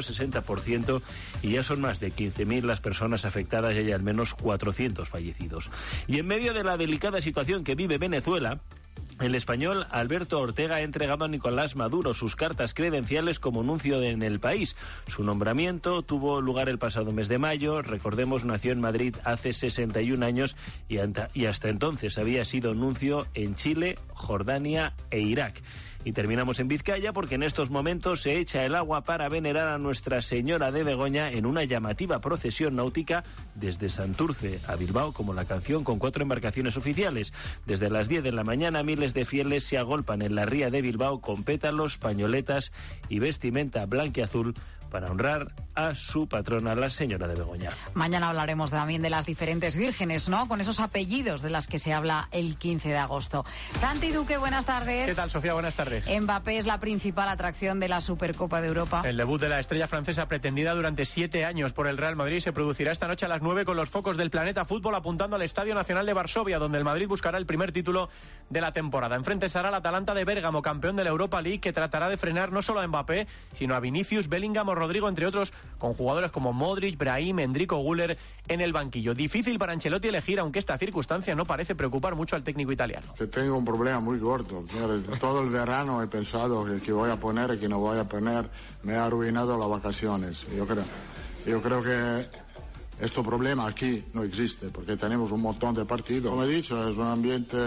160% y ya son más de 15.000 las personas afectadas y hay al menos 400 fallecidos. Y en medio de la delicada situación que vive Venezuela, el español Alberto Ortega ha entregado a Nicolás Maduro sus cartas credenciales como nuncio en el país. Su nombramiento tuvo lugar el pasado mes de mayo. Recordemos, nació en Madrid hace 61 años y hasta entonces había sido nuncio en Chile, Jordania e Irak. Y terminamos en Vizcaya porque en estos momentos se echa el agua para venerar a Nuestra Señora de Begoña en una llamativa procesión náutica desde Santurce a Bilbao, como la canción, con 4 embarcaciones oficiales. Desde las 10 de la mañana miles de fieles se agolpan en la ría de Bilbao con pétalos, pañoletas y vestimenta blanquiazul para honrar a su patrona, la Señora de Begoña. Mañana hablaremos también de las diferentes vírgenes, ¿no? Con esos apellidos de las que se habla el 15 de agosto. Santi Duque, buenas tardes. ¿Qué tal, Sofía? Buenas tardes. Mbappé es la principal atracción de la Supercopa de Europa. El debut de la estrella francesa, pretendida durante 7 años por el Real Madrid, se producirá esta noche a las 9 con los focos del Planeta Fútbol apuntando al Estadio Nacional de Varsovia, donde el Madrid buscará el primer título de la temporada. Enfrente estará el Atalanta de Bérgamo, campeón de la Europa League, que tratará de frenar no solo a Mbappé, sino a Vinicius, Bellingham o Rodrigo, entre otros, con jugadores como Modric, Brahim, Endrick o Güler en el banquillo. Difícil para Ancelotti elegir, aunque esta circunstancia no parece preocupar mucho al técnico italiano. Tengo un problema muy gordo. Todo el verano he pensado que voy a poner y que no voy a poner. Me ha arruinado las vacaciones. Yo creo que este problema aquí no existe, porque tenemos un montón de partidos. Como he dicho, es un ambiente,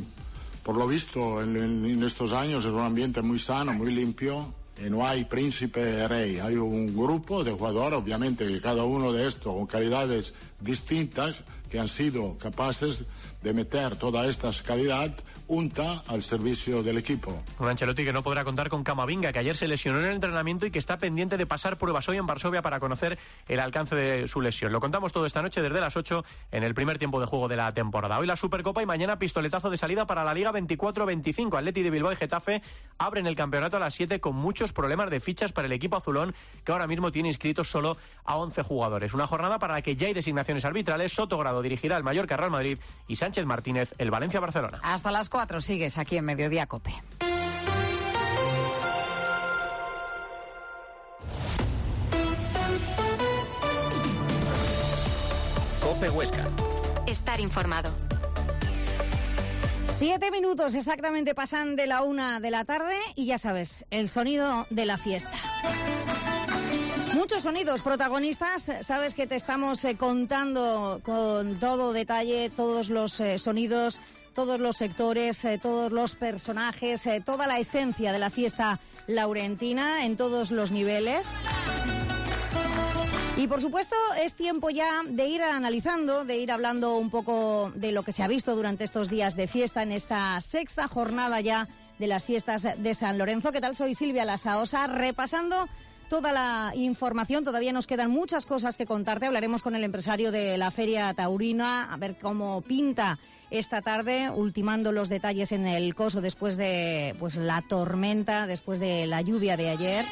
por lo visto, en estos años es un ambiente muy sano, muy limpio. Y no hay príncipe rey, hay un grupo de jugadores, obviamente, que cada uno de estos con calidades distintas, que han sido capaces de meter toda esta calidad junta al servicio del equipo. Un Ancelotti que no podrá contar con Camavinga, que ayer se lesionó en el entrenamiento y que está pendiente de pasar pruebas hoy en Varsovia para conocer el alcance de su lesión. Lo contamos todo esta noche desde las 8 en el primer tiempo de juego de la temporada. Hoy la Supercopa y mañana pistoletazo de salida para la Liga 24-25. Atleti de Bilbao y Getafe abren el campeonato a las 7 con muchos problemas de fichas para el equipo azulón, que ahora mismo tiene inscritos solo a 11 jugadores. Una jornada para la que ya hay designaciones arbitrales. Sotogrado dirigirá el Mallorca Real Madrid y Sánchez Martínez el Valencia Barcelona. Hasta las 4 sigues aquí en Mediodía COPE. COPE Huesca. Estar informado. 7 minutos exactamente pasan de la 1 de la tarde y ya sabes, el sonido de la fiesta. Muchos sonidos protagonistas, sabes que te estamos contando con todo detalle, todos los sonidos, todos los sectores, todos los personajes, toda la esencia de la fiesta laurentina en todos los niveles. Y por supuesto es tiempo ya de ir analizando, de ir hablando un poco de lo que se ha visto durante estos días de fiesta en esta 6ª jornada ya de las fiestas de San Lorenzo. ¿Qué tal? Soy Silvia Lasaosa, repasando toda la información. Todavía nos quedan muchas cosas que contarte. Hablaremos con el empresario de la Feria Taurina, a ver cómo pinta esta tarde, ultimando los detalles en el Coso después de la tormenta, después de la lluvia de ayer.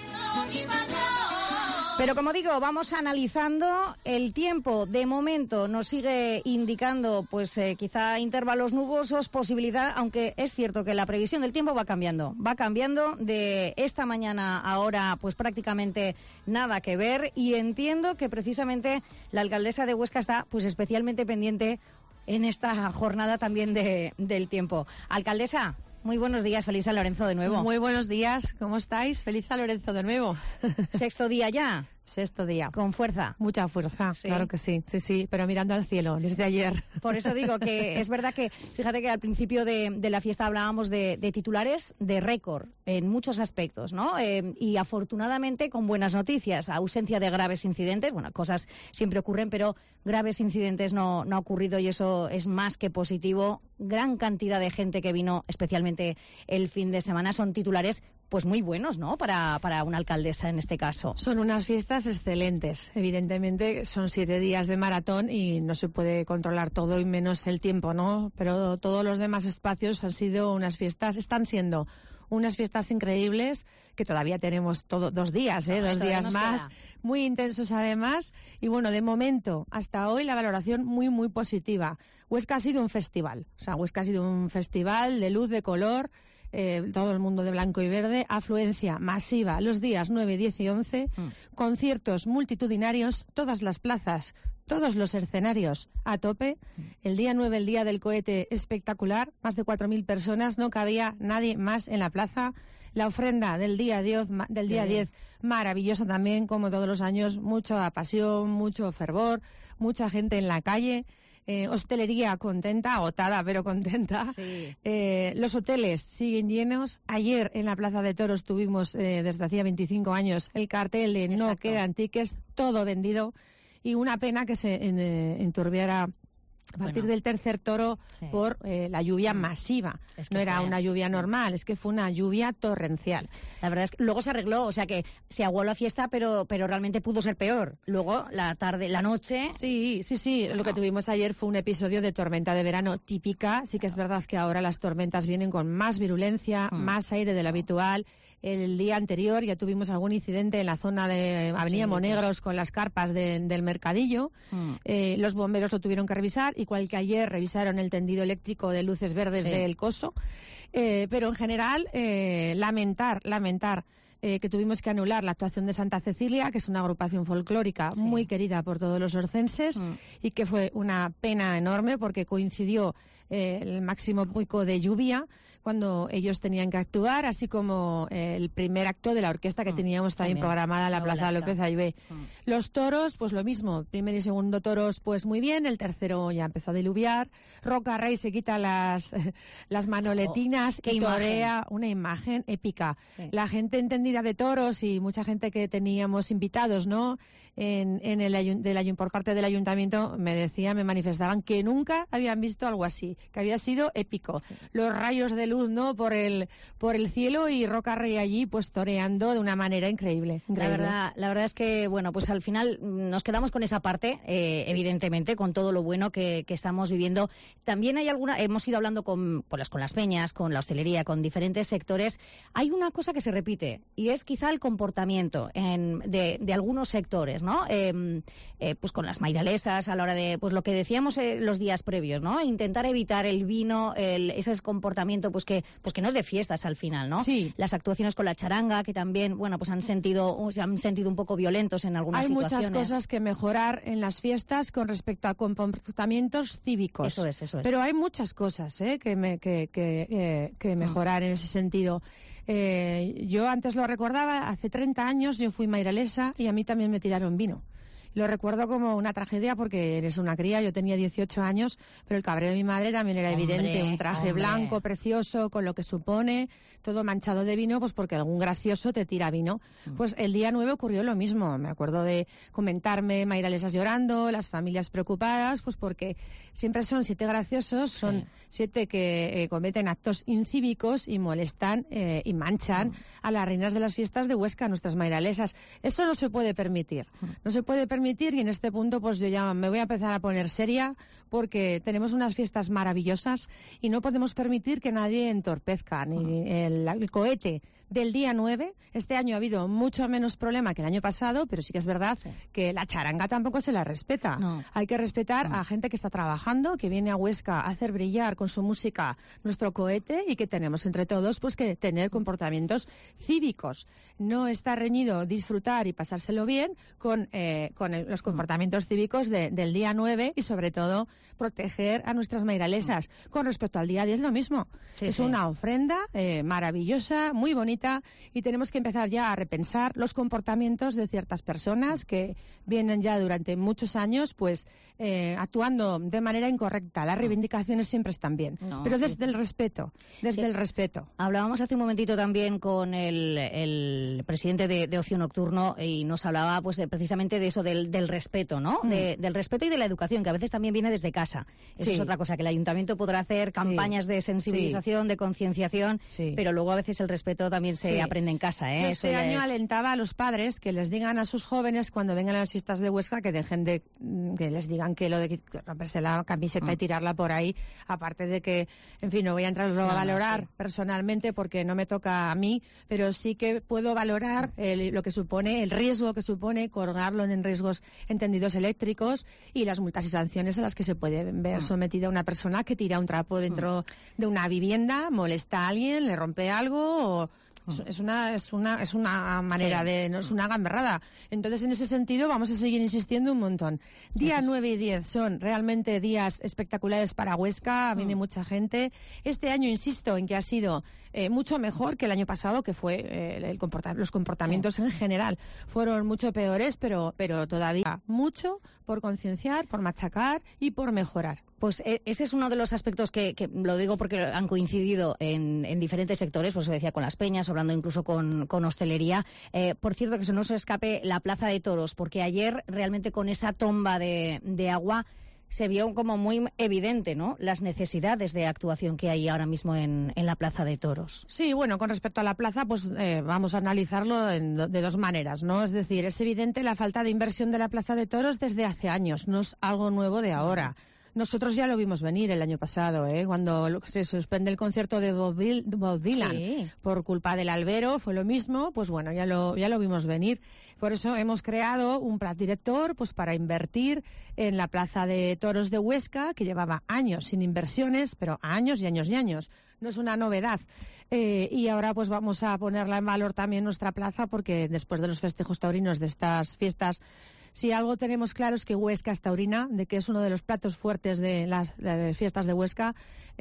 Pero como digo, vamos analizando el tiempo. De momento nos sigue indicando quizá intervalos nubosos, posibilidad, aunque es cierto que la previsión del tiempo va cambiando de esta mañana a ahora, pues prácticamente nada que ver, y entiendo que precisamente la alcaldesa de Huesca está pues especialmente pendiente en esta jornada también del tiempo. Alcaldesa, Muy buenos días, feliz San Lorenzo de nuevo. Muy buenos días, ¿cómo estáis? Feliz San Lorenzo de nuevo. Sexto día ya. Sexto día. Con fuerza. Mucha fuerza, ¿sí? Claro que sí, sí, pero mirando al cielo desde ayer. Por eso digo que es verdad que, fíjate que al principio de la fiesta hablábamos de titulares de récord en muchos aspectos, ¿no? Y afortunadamente con buenas noticias, ausencia de graves incidentes, bueno, cosas siempre ocurren, pero graves incidentes no ha ocurrido y eso es más que positivo. Gran cantidad de gente que vino, especialmente el fin de semana, son titulares pues muy buenos, ¿no? Para una alcaldesa en este caso. Son unas fiestas excelentes. Evidentemente son 7 días de maratón y no se puede controlar todo y menos el tiempo, ¿no? Pero todos los demás espacios han sido unas fiestas, están siendo unas fiestas increíbles que todavía tenemos 2 días, 2 días más, muy intensos además. Y bueno, de momento, hasta hoy, la valoración muy, muy positiva. Huesca ha sido un festival. O sea, Huesca ha sido un festival de luz, de color, todo el mundo de blanco y verde, afluencia masiva los días 9, 10 y 11, conciertos multitudinarios, todas las plazas, todos los escenarios a tope. El día 9, el día del cohete, espectacular, más de 4.000 personas, no cabía nadie más en la plaza. La ofrenda del día 10, maravillosa también, como todos los años, mucha pasión, mucho fervor, mucha gente en la calle. Hostelería contenta, agotada pero contenta. Sí. Los hoteles siguen llenos. Ayer en la Plaza de Toros tuvimos, desde hacía 25 años, el cartel de no quedan tickets, todo vendido. Y una pena que se enturbiara a partir del tercer toro por la lluvia masiva. Es que no era una lluvia normal, es que fue una lluvia torrencial. La verdad es que luego se arregló, o sea que se aguó la fiesta, pero realmente pudo ser peor. Luego, la tarde, la noche... Sí. Lo que tuvimos ayer fue un episodio de tormenta de verano típica. Sí que es verdad que ahora las tormentas vienen con más virulencia, más aire de lo habitual. El día anterior ya tuvimos algún incidente en la zona de Avenida Monegros con las carpas del Mercadillo. Los bomberos lo tuvieron que revisar, igual que ayer revisaron el tendido eléctrico de luces verdes del Coso. Pero en general, lamentar que tuvimos que anular la actuación de Santa Cecilia, que es una agrupación folclórica muy querida por todos los orcenses, y que fue una pena enorme porque coincidió el máximo pico de lluvia cuando ellos tenían que actuar, así como el primer acto de la orquesta que teníamos también programada en la Plaza López Ayvé. Los toros, pues lo mismo, primer y segundo toros pues muy bien, el tercero ya empezó a diluviar, Roca Rey se quita las manoletinas y torea una imagen épica. Sí. La gente entendida de toros y mucha gente que teníamos invitados, ¿no?, por parte del ayuntamiento me manifestaban que nunca habían visto algo así, que había sido épico. Sí. Los rayos de luz, ¿no?, por el cielo y Roca Rey allí pues toreando de una manera increíble. La verdad es que, bueno, pues al final nos quedamos con esa parte, evidentemente, con todo lo bueno que estamos viviendo. También hay hemos ido hablando con las peñas, con la hostelería, con diferentes sectores. Hay una cosa que se repite y es quizá el comportamiento de algunos sectores, ¿no? Pues con las mairalesas a la hora de, pues lo que decíamos los días previos, ¿no? Intentar evitar el vino, ese comportamiento pues que no es de fiestas al final, ¿no? Sí. Las actuaciones con la charanga que también, bueno, pues se han sentido un poco violentos en algunas situaciones. Hay muchas cosas que mejorar en las fiestas con respecto a comportamientos cívicos. Eso es. Pero hay muchas cosas que mejorar en ese sentido. Yo antes lo recordaba, hace 30 años yo fui mairalesa y a mí también me tiraron vino. Lo recuerdo como una tragedia porque eres una cría, yo tenía 18 años, pero el cabreo de mi madre también era evidente, un traje blanco, precioso, con lo que supone, todo manchado de vino, pues porque algún gracioso te tira vino. Pues el día 9 ocurrió lo mismo, me acuerdo de comentarme mairalesas llorando, las familias preocupadas, pues porque siempre son 7 graciosos, son 7 que cometen actos incívicos y molestan y manchan a las reinas de las fiestas de Huesca, nuestras mairalesas. Eso no se puede permitir, no se puede permitir, y en este punto pues yo ya me voy a empezar a poner seria porque tenemos unas fiestas maravillosas y no podemos permitir que nadie entorpezca ni el cohete del día 9. Este año ha habido mucho menos problema que el año pasado, pero sí que es verdad que la charanga tampoco se la respeta. No. Hay que respetar a gente que está trabajando, que viene a Huesca a hacer brillar con su música nuestro cohete, y que tenemos entre todos pues que tener comportamientos cívicos. No está reñido disfrutar y pasárselo bien con los comportamientos cívicos del día 9, y sobre todo proteger a nuestras mairalesas. Con respecto al día 10 lo mismo. Es una ofrenda maravillosa, muy bonita, y tenemos que empezar ya a repensar los comportamientos de ciertas personas que vienen ya durante muchos años pues actuando de manera incorrecta. Las reivindicaciones siempre están bien, pero desde el respeto, el respeto. Hablábamos hace un momentito también con el presidente de Ocio Nocturno, y nos hablaba pues precisamente de eso, del respeto, ¿no? Del respeto y de la educación, que a veces también viene desde casa. Eso es otra cosa, que el ayuntamiento podrá hacer campañas de sensibilización, de concienciación, pero luego a veces el respeto también se aprende en casa, ¿eh? Yo este año alentaba a los padres que les digan a sus jóvenes cuando vengan a las fiestas de Huesca que dejen de que les digan que lo de romperse la camiseta y tirarla por ahí, aparte de que, en fin, no voy a entrar a valorar personalmente porque no me toca a mí, pero sí que puedo valorar lo que supone, el riesgo que supone colgarlo en riesgos entendidos eléctricos, y las multas y sanciones a las que se puede ver sometida una persona que tira un trapo dentro de una vivienda, molesta a alguien, le rompe algo o... Es una manera no es una gamberrada. Entonces, en ese sentido, vamos a seguir insistiendo un montón. Día 9 y 10 son realmente días espectaculares para Huesca, viene mucha gente. Este año, insisto, en que ha sido mucho mejor que el año pasado, que fue los comportamientos en general fueron mucho peores, pero todavía mucho por concienciar, por machacar y por mejorar. Pues ese es uno de los aspectos que lo digo porque han coincidido en diferentes sectores, pues se decía con las peñas, hablando incluso con hostelería. Por cierto, que se no se escape la Plaza de Toros, porque ayer realmente con esa tomba de agua se vio como muy evidente, ¿no?, las necesidades de actuación que hay ahora mismo en la Plaza de Toros. Sí, bueno, con respecto a la plaza, pues vamos a analizarlo de dos maneras, ¿no? Es decir, es evidente la falta de inversión de la Plaza de Toros desde hace años, no es algo nuevo de ahora. Nosotros ya lo vimos venir el año pasado, cuando se suspende el concierto de Bob Dylan por culpa del albero, fue lo mismo, pues bueno, ya lo vimos venir. Por eso hemos creado un plan director pues para invertir en la Plaza de Toros de Huesca, que llevaba años sin inversiones, pero años y años y años. No es una novedad. Y ahora pues vamos a ponerla en valor también nuestra plaza, porque después de los festejos taurinos de estas fiestas, si algo tenemos claro es que Huesca es taurina, de que es uno de los platos fuertes de las fiestas de Huesca.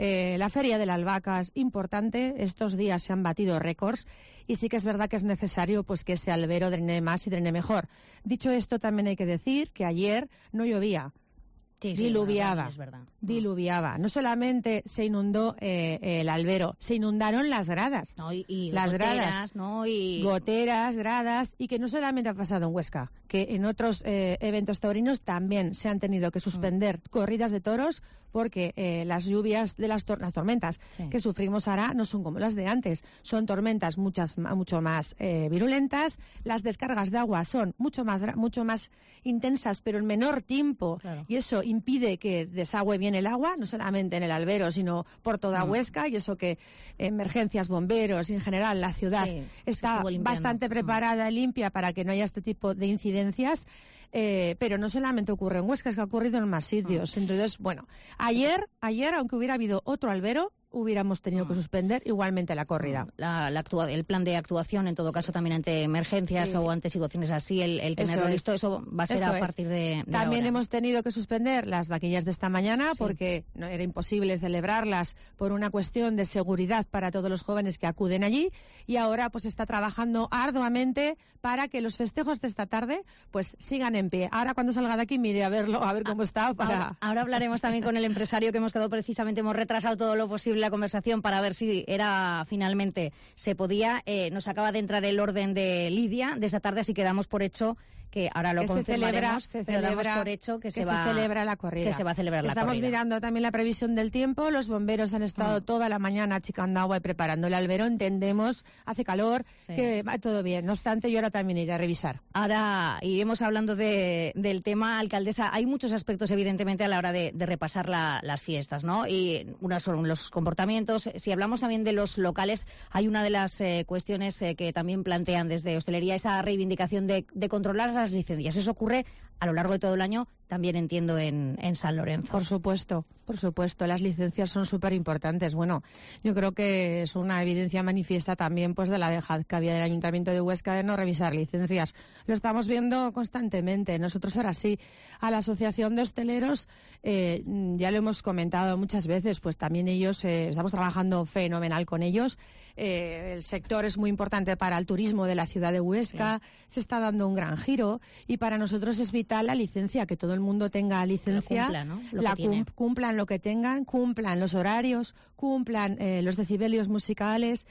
La Feria de la Albahaca es importante, estos días se han batido récords, y sí que es verdad que es necesario pues que ese albero drene más y drene mejor. Dicho esto, también hay que decir que ayer no llovía. Diluviaba, es verdad. Diluviaba. No solamente se inundó el albero, se inundaron las gradas. Y las goteras, gradas, ¿no? Goteras, gradas, y que no solamente ha pasado en Huesca, que en otros eventos taurinos también se han tenido que suspender corridas de toros, porque las lluvias de las tormentas que sufrimos ahora no son como las de antes. Son tormentas mucho más virulentas, las descargas de agua son mucho más intensas, pero en menor tiempo, y eso impide que desagüe bien el agua, no solamente en el albero, sino por toda Huesca, y eso que emergencias, bomberos y en general la ciudad está bastante preparada y limpia para que no haya este tipo de incidencias. Pero no solamente ocurre en Huesca, es que ha ocurrido en más sitios. Entonces, bueno, ayer, aunque hubiera habido otro albero, hubiéramos tenido que suspender igualmente la corrida. El plan de actuación, en todo caso, también ante emergencias o ante situaciones así, el tenerlo listo, eso va a ser a partir de También ahora. Hemos tenido que suspender las vaquillas de esta mañana porque no era imposible celebrarlas por una cuestión de seguridad para todos los jóvenes que acuden allí, y ahora pues está trabajando arduamente para que los festejos de esta tarde pues sigan en pie. Ahora cuando salga de aquí mire a verlo, a ver cómo está. Ahora hablaremos también con el empresario, que hemos retrasado todo lo posible la conversación para ver si era finalmente se podía. Nos acaba de entrar el orden de Lidia de esta tarde, así que damos por hecho que ahora lo confirmaremos, pero damos por hecho que se celebra la corrida. Que se va a celebrar la corrida. Estamos mirando también la previsión del tiempo. Los bomberos han estado toda la mañana achicando agua y preparando el albero. Entendemos, hace calor, que va todo bien. No obstante, yo ahora también iré a revisar. Ahora iremos hablando del tema, alcaldesa. Hay muchos aspectos, evidentemente, a la hora de repasar las fiestas, ¿no? Y unas son los comportamientos. Si hablamos también de los locales, hay una de las cuestiones que también plantean desde hostelería, esa reivindicación de controlar las licencias. Eso ocurre a lo largo de todo el año, también entiendo en San Lorenzo. Por supuesto. Las licencias son súper importantes. Bueno, yo creo que es una evidencia manifiesta también pues de la dejadez que había del Ayuntamiento de Huesca de no revisar licencias. Lo estamos viendo constantemente. Nosotros ahora sí, a la Asociación de Hosteleros, ya lo hemos comentado muchas veces, pues también ellos, estamos trabajando fenomenal con ellos. El sector es muy importante para el turismo de la ciudad de Huesca, se está dando un gran giro y para nosotros es vital la licencia, que todo el mundo tenga licencia, cumplan lo que tengan, cumplan los horarios, cumplan los decibelios musicales.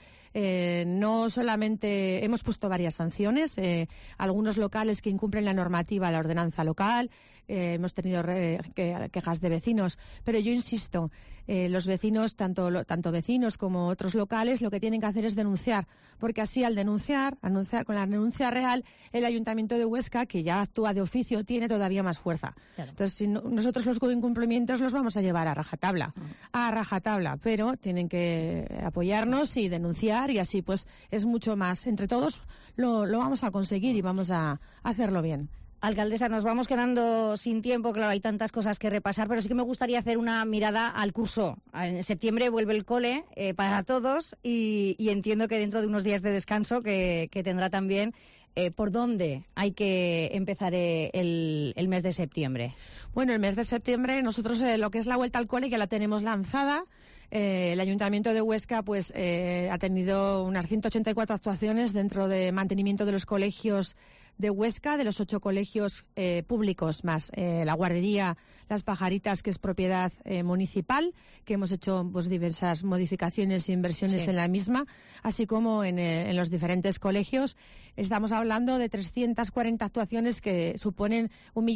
No solamente hemos puesto varias sanciones, algunos locales que incumplen la normativa, la ordenanza local, hemos tenido quejas de vecinos, pero yo insisto, los vecinos, tanto vecinos como otros locales, lo que tienen que hacer es denunciar, porque así al denunciar con la denuncia real, el Ayuntamiento de Huesca, que ya actúa de oficio, tiene todavía más fuerza. Claro. Entonces, si nosotros los incumplimientos los vamos a llevar a rajatabla, pero tienen que apoyarnos y denunciar, y así pues es mucho más. Entre todos lo vamos a conseguir y vamos a hacerlo bien. Alcaldesa, nos vamos quedando sin tiempo, claro, hay tantas cosas que repasar, pero sí que me gustaría hacer una mirada al curso. En septiembre vuelve el cole para todos y entiendo que dentro de unos días de descanso que tendrá también, ¿por dónde hay que empezar el mes de septiembre? Bueno, el mes de septiembre nosotros lo que es la vuelta al cole ya la tenemos lanzada. El Ayuntamiento de Huesca pues ha tenido unas 184 actuaciones dentro de mantenimiento de los colegios de Huesca, de los 8 colegios públicos, más la guardería Las Pajaritas, que es propiedad municipal, que hemos hecho pues diversas modificaciones e inversiones en la misma, así como en los diferentes colegios. Estamos hablando de 340 actuaciones que suponen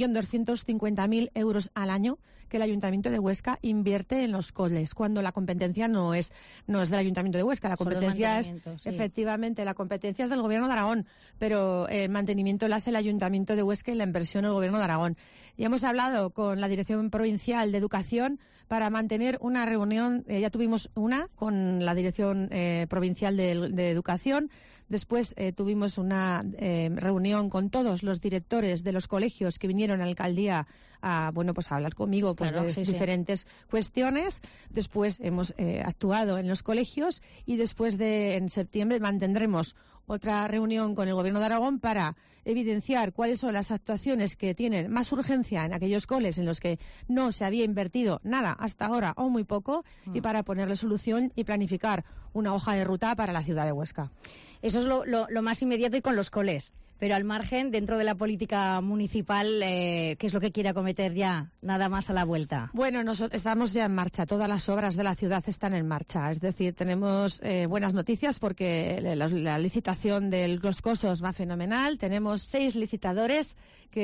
1.250.000 euros al año que el Ayuntamiento de Huesca invierte en los coles, cuando la competencia no es del Ayuntamiento de Huesca, la competencia es, efectivamente, la competencia es del Gobierno de Aragón, pero el mantenimiento lo hace el Ayuntamiento de Huesca y la inversión el Gobierno de Aragón. Y hemos hablado con la Dirección Provincial de Educación para mantener una reunión, ya tuvimos una con la Dirección Provincial de Educación. Después tuvimos una reunión con todos los directores de los colegios que vinieron a la alcaldía a hablar conmigo pues, de diferentes cuestiones. Después hemos actuado en los colegios y después en septiembre mantendremos otra reunión con el Gobierno de Aragón para evidenciar cuáles son las actuaciones que tienen más urgencia en aquellos coles en los que no se había invertido nada hasta ahora o muy poco y para ponerle solución y planificar una hoja de ruta para la ciudad de Huesca. Eso es lo más inmediato y con los coles. Pero al margen, dentro de la política municipal, ¿qué es lo que quiere acometer ya, nada más a la vuelta? Bueno, nosotros estamos ya en marcha. Todas las obras de la ciudad están en marcha. Es decir, tenemos buenas noticias porque la licitación de los cosos va fenomenal. Tenemos 6 licitadores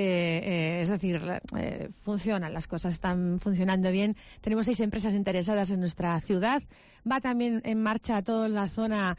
que, funcionan. Las cosas están funcionando bien. Tenemos 6 empresas interesadas en nuestra ciudad. Va también en marcha toda la zona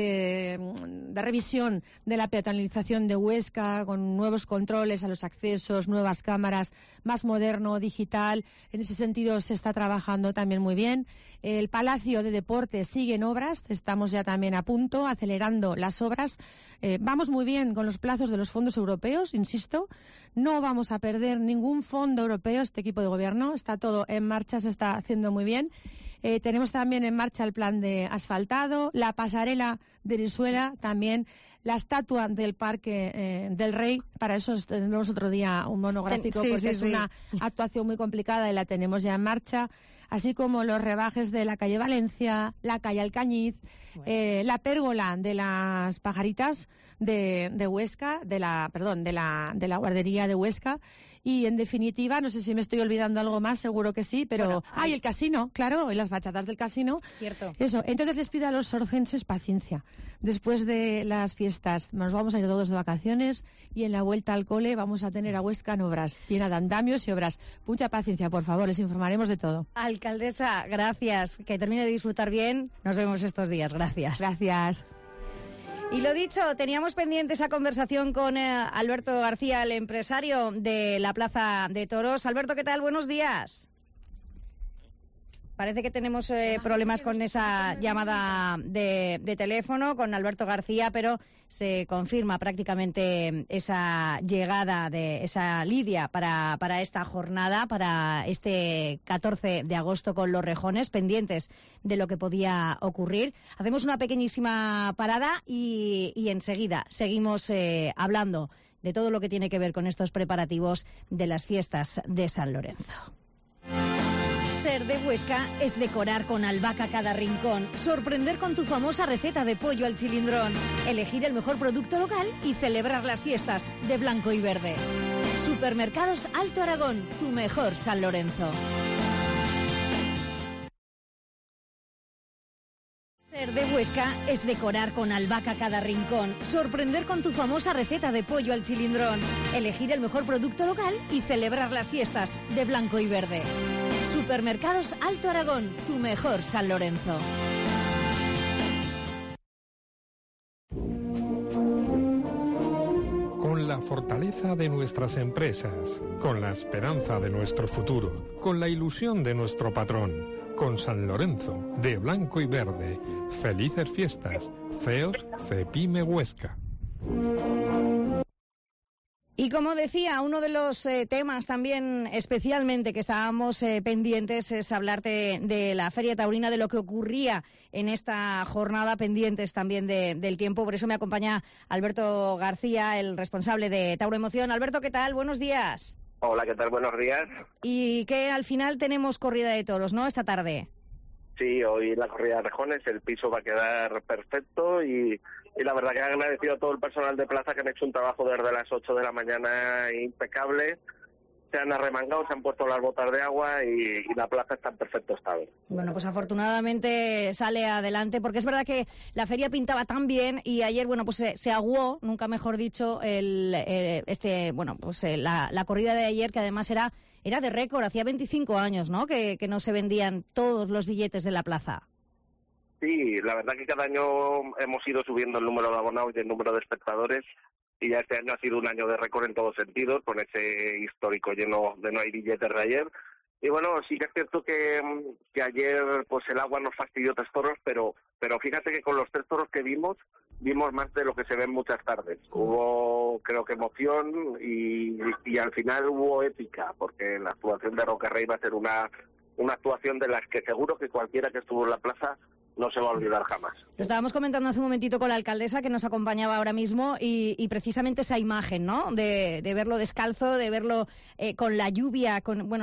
de revisión de la peatonalización de Huesca, con nuevos controles a los accesos, nuevas cámaras, más moderno, digital. En ese sentido se está trabajando también muy bien. El Palacio de Deportes sigue en obras, estamos ya también a punto, acelerando las obras. Vamos muy bien con los plazos de los fondos europeos, insisto. No vamos a perder ningún fondo europeo, este equipo de gobierno. Está todo en marcha, se está haciendo muy bien. Tenemos también en marcha el plan de asfaltado, la pasarela de Irisuela, también la estatua del Parque del Rey. Para eso tendremos otro día un monográfico, porque es una actuación muy complicada y la tenemos ya en marcha. Así como los rebajes de la calle Valencia, la calle Alcañiz, la pérgola de las Pajaritas de Huesca, de la guardería de Huesca. Y en definitiva, no sé si me estoy olvidando algo más, seguro que sí, pero... Bueno, y el casino, claro, y las bachatas del casino. Cierto. Eso, entonces les pido a los sorcenses paciencia. Después de las fiestas nos vamos a ir todos de vacaciones y en la vuelta al cole vamos a tener a Huesca en obras, llena de andamios y obras. Mucha paciencia, por favor, les informaremos de todo. Alcaldesa, gracias. Que termine de disfrutar bien. Nos vemos estos días. Gracias. Gracias. Y lo dicho, teníamos pendiente esa conversación con Alberto García, el empresario de la Plaza de Toros. Alberto, ¿qué tal? Buenos días. Parece que tenemos problemas con esa llamada de teléfono con Alberto García, pero se confirma prácticamente esa llegada de esa lidia para esta jornada, para este 14 de agosto con los rejones, pendientes de lo que podía ocurrir. Hacemos una pequeñísima parada y enseguida seguimos hablando de todo lo que tiene que ver con estos preparativos de las fiestas de San Lorenzo. Ser de Huesca es decorar con albahaca cada rincón, sorprender con tu famosa receta de pollo al chilindrón, elegir el mejor producto local y celebrar las fiestas de blanco y verde. Supermercados Alto Aragón, tu mejor San Lorenzo. Ser de Huesca es decorar con albahaca cada rincón, sorprender con tu famosa receta de pollo al chilindrón, elegir el mejor producto local y celebrar las fiestas de blanco y verde. Supermercados Alto Aragón, tu mejor San Lorenzo. Con la fortaleza de nuestras empresas, con la esperanza de nuestro futuro, con la ilusión de nuestro patrón, con San Lorenzo, de blanco y verde. Felices fiestas. CEOS Cepime Huesca. Y como decía, uno de los temas también especialmente que estábamos pendientes es hablarte de la Feria Taurina, de lo que ocurría en esta jornada, pendientes también del tiempo. Por eso me acompaña Alberto García, el responsable de Tauro Emoción. Alberto, ¿qué tal? Buenos días. Hola, ¿qué tal? Buenos días. Y que al final tenemos corrida de toros, ¿no? Esta tarde. Sí, hoy la corrida de rejones, el piso va a quedar perfecto y la verdad que he agradecido a todo el personal de plaza que han hecho un trabajo desde las 8 de la mañana impecable. Se han arremangado, se han puesto las botas de agua y la plaza está en perfecto estado. Bueno, pues afortunadamente sale adelante, porque es verdad que la feria pintaba tan bien y ayer, bueno, pues se aguó, nunca mejor dicho, la corrida de ayer, que además era de récord, hacía 25 años, ¿no?, que no se vendían todos los billetes de la plaza. Sí, la verdad que cada año hemos ido subiendo el número de abonados y el número de espectadores. Y ya este año ha sido un año de récord en todos sentidos, con ese histórico lleno de no hay billetes de ayer. Y bueno, sí que es cierto que ayer pues el agua nos fastidió 3 toros, pero fíjate que con los 3 toros que vimos más de lo que se ve en muchas tardes. Hubo, creo que, emoción y al final hubo épica, porque la actuación de Roca Rey va a ser una actuación de las que seguro que cualquiera que estuvo en la plaza no se va a olvidar jamás. Lo estábamos comentando hace un momentito con la alcaldesa, que nos acompañaba ahora mismo, y precisamente esa imagen, ¿no?, de verlo descalzo, de verlo con la lluvia,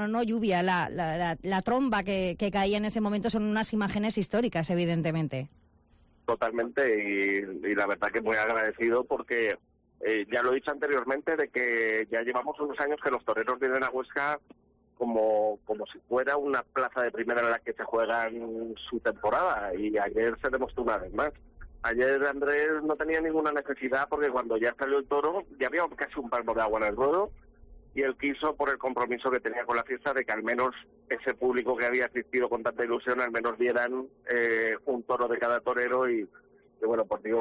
la tromba que caía en ese momento, son unas imágenes históricas, evidentemente. Totalmente, y la verdad que muy agradecido porque ya lo he dicho anteriormente, de que ya llevamos unos años que los toreros vienen a Huesca como si fuera una plaza de primera en la que se juegan su temporada, y ayer se demostró una vez más. Ayer Andrés no tenía ninguna necesidad, porque cuando ya salió el toro ya había casi un palmo de agua en el ruedo, y él quiso, por el compromiso que tenía con la fiesta, de que al menos ese público que había asistido con tanta ilusión al menos dieran un toro de cada torero, y bueno, pues dio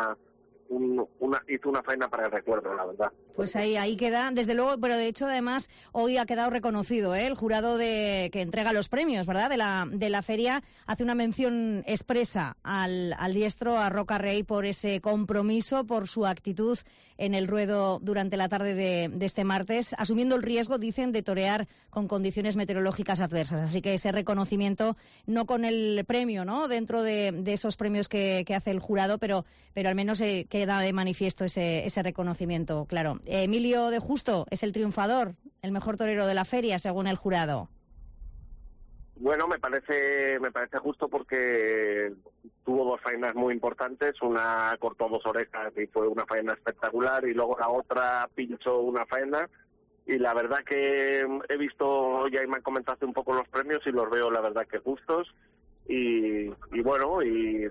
hizo una faena para el recuerdo, la verdad. Pues ahí queda, desde luego, pero de hecho además hoy ha quedado reconocido, el jurado que entrega los premios, ¿verdad?, de la feria, hace una mención expresa al diestro, a Roca Rey, por ese compromiso, por su actitud en el ruedo durante la tarde de este martes, asumiendo el riesgo, dicen, de torear con condiciones meteorológicas adversas. Así que ese reconocimiento, no con el premio, ¿no?, dentro de esos premios que hace el jurado, pero al menos queda de manifiesto ese reconocimiento, claro. Emilio de Justo es el triunfador, el mejor torero de la feria, según el jurado. Bueno, me parece justo, porque tuvo 2 faenas muy importantes. Una cortó 2 orejas y fue una faena espectacular, y luego la otra pinchó una faena, la verdad que he visto, ya me han comentado un poco los premios y los veo la verdad que justos, y bueno,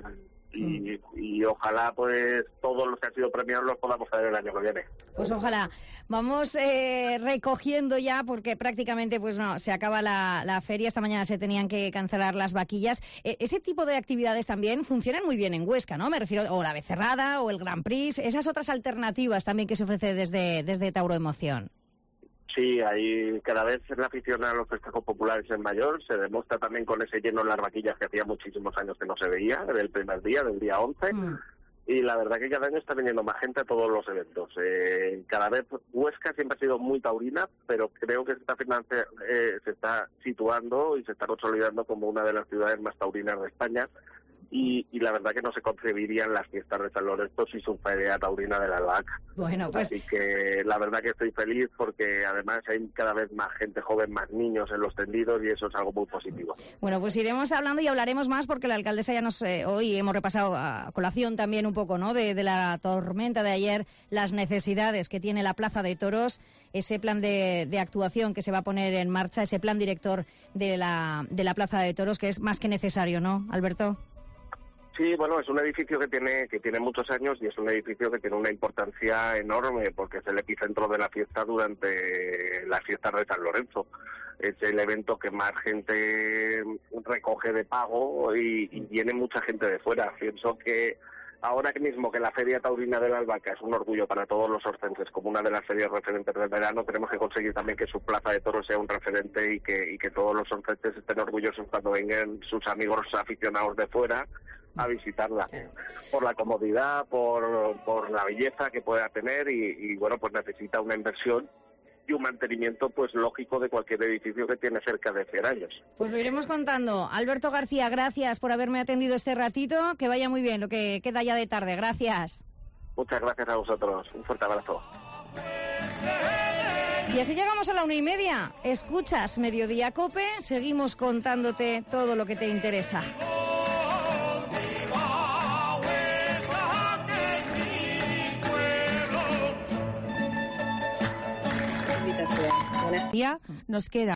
y ojalá pues todos los que han sido premiados los podamos traer el año que viene. Pues ojalá. Vamos recogiendo ya, porque prácticamente pues no se acaba la feria. Esta mañana se tenían que cancelar las vaquillas. Ese tipo de actividades también funcionan muy bien en Huesca, ¿no? Me refiero, o la Becerrada, o el Grand Prix, esas otras alternativas también que se ofrece desde Tauro Emoción. Sí, ahí cada vez la afición a los festejos populares es mayor, se demuestra también con ese lleno en las vaquillas que hacía muchísimos años que no se veía, del primer día, del día 11, y la verdad que cada año está viniendo más gente a todos los eventos. Cada vez Huesca siempre ha sido muy taurina, pero creo que se está situando y se está consolidando como una de las ciudades más taurinas de España. Y la verdad que no se concebirían las fiestas de San Lorenzo sin su feria taurina de la albahaca. Bueno, pues... Así que la verdad que estoy feliz porque además hay cada vez más gente joven, más niños en los tendidos y eso es algo muy positivo. Bueno, pues iremos hablando y hablaremos más porque la alcaldesa ya hoy hemos repasado a colación también un poco, ¿no?, de la tormenta de ayer, las necesidades que tiene la Plaza de Toros, ese plan de actuación que se va a poner en marcha, ese plan director de la Plaza de Toros que es más que necesario, ¿no, Alberto? Sí, bueno, es un edificio que tiene muchos años y es un edificio que tiene una importancia enorme porque es el epicentro de la fiesta durante las fiestas de San Lorenzo. Es el evento que más gente recoge de pago y viene mucha gente de fuera. Pienso que ahora mismo que la Feria Taurina de la Albahaca es un orgullo para todos los orcenses como una de las ferias referentes del verano, tenemos que conseguir también que su Plaza de Toros sea un referente y que todos los orcenses estén orgullosos cuando vengan sus amigos aficionados de fuera a visitarla, por la comodidad, por la belleza que pueda tener y bueno, pues necesita una inversión y un mantenimiento pues lógico de cualquier edificio que tiene cerca de 100 años. Pues lo iremos contando. Alberto García, gracias por haberme atendido este ratito, que vaya muy bien lo que queda ya de tarde. Gracias. Muchas gracias a vosotros, un fuerte abrazo. Y así llegamos a la 1:30. Escuchas Mediodía Cope, seguimos contándote todo lo que te interesa. Nos queda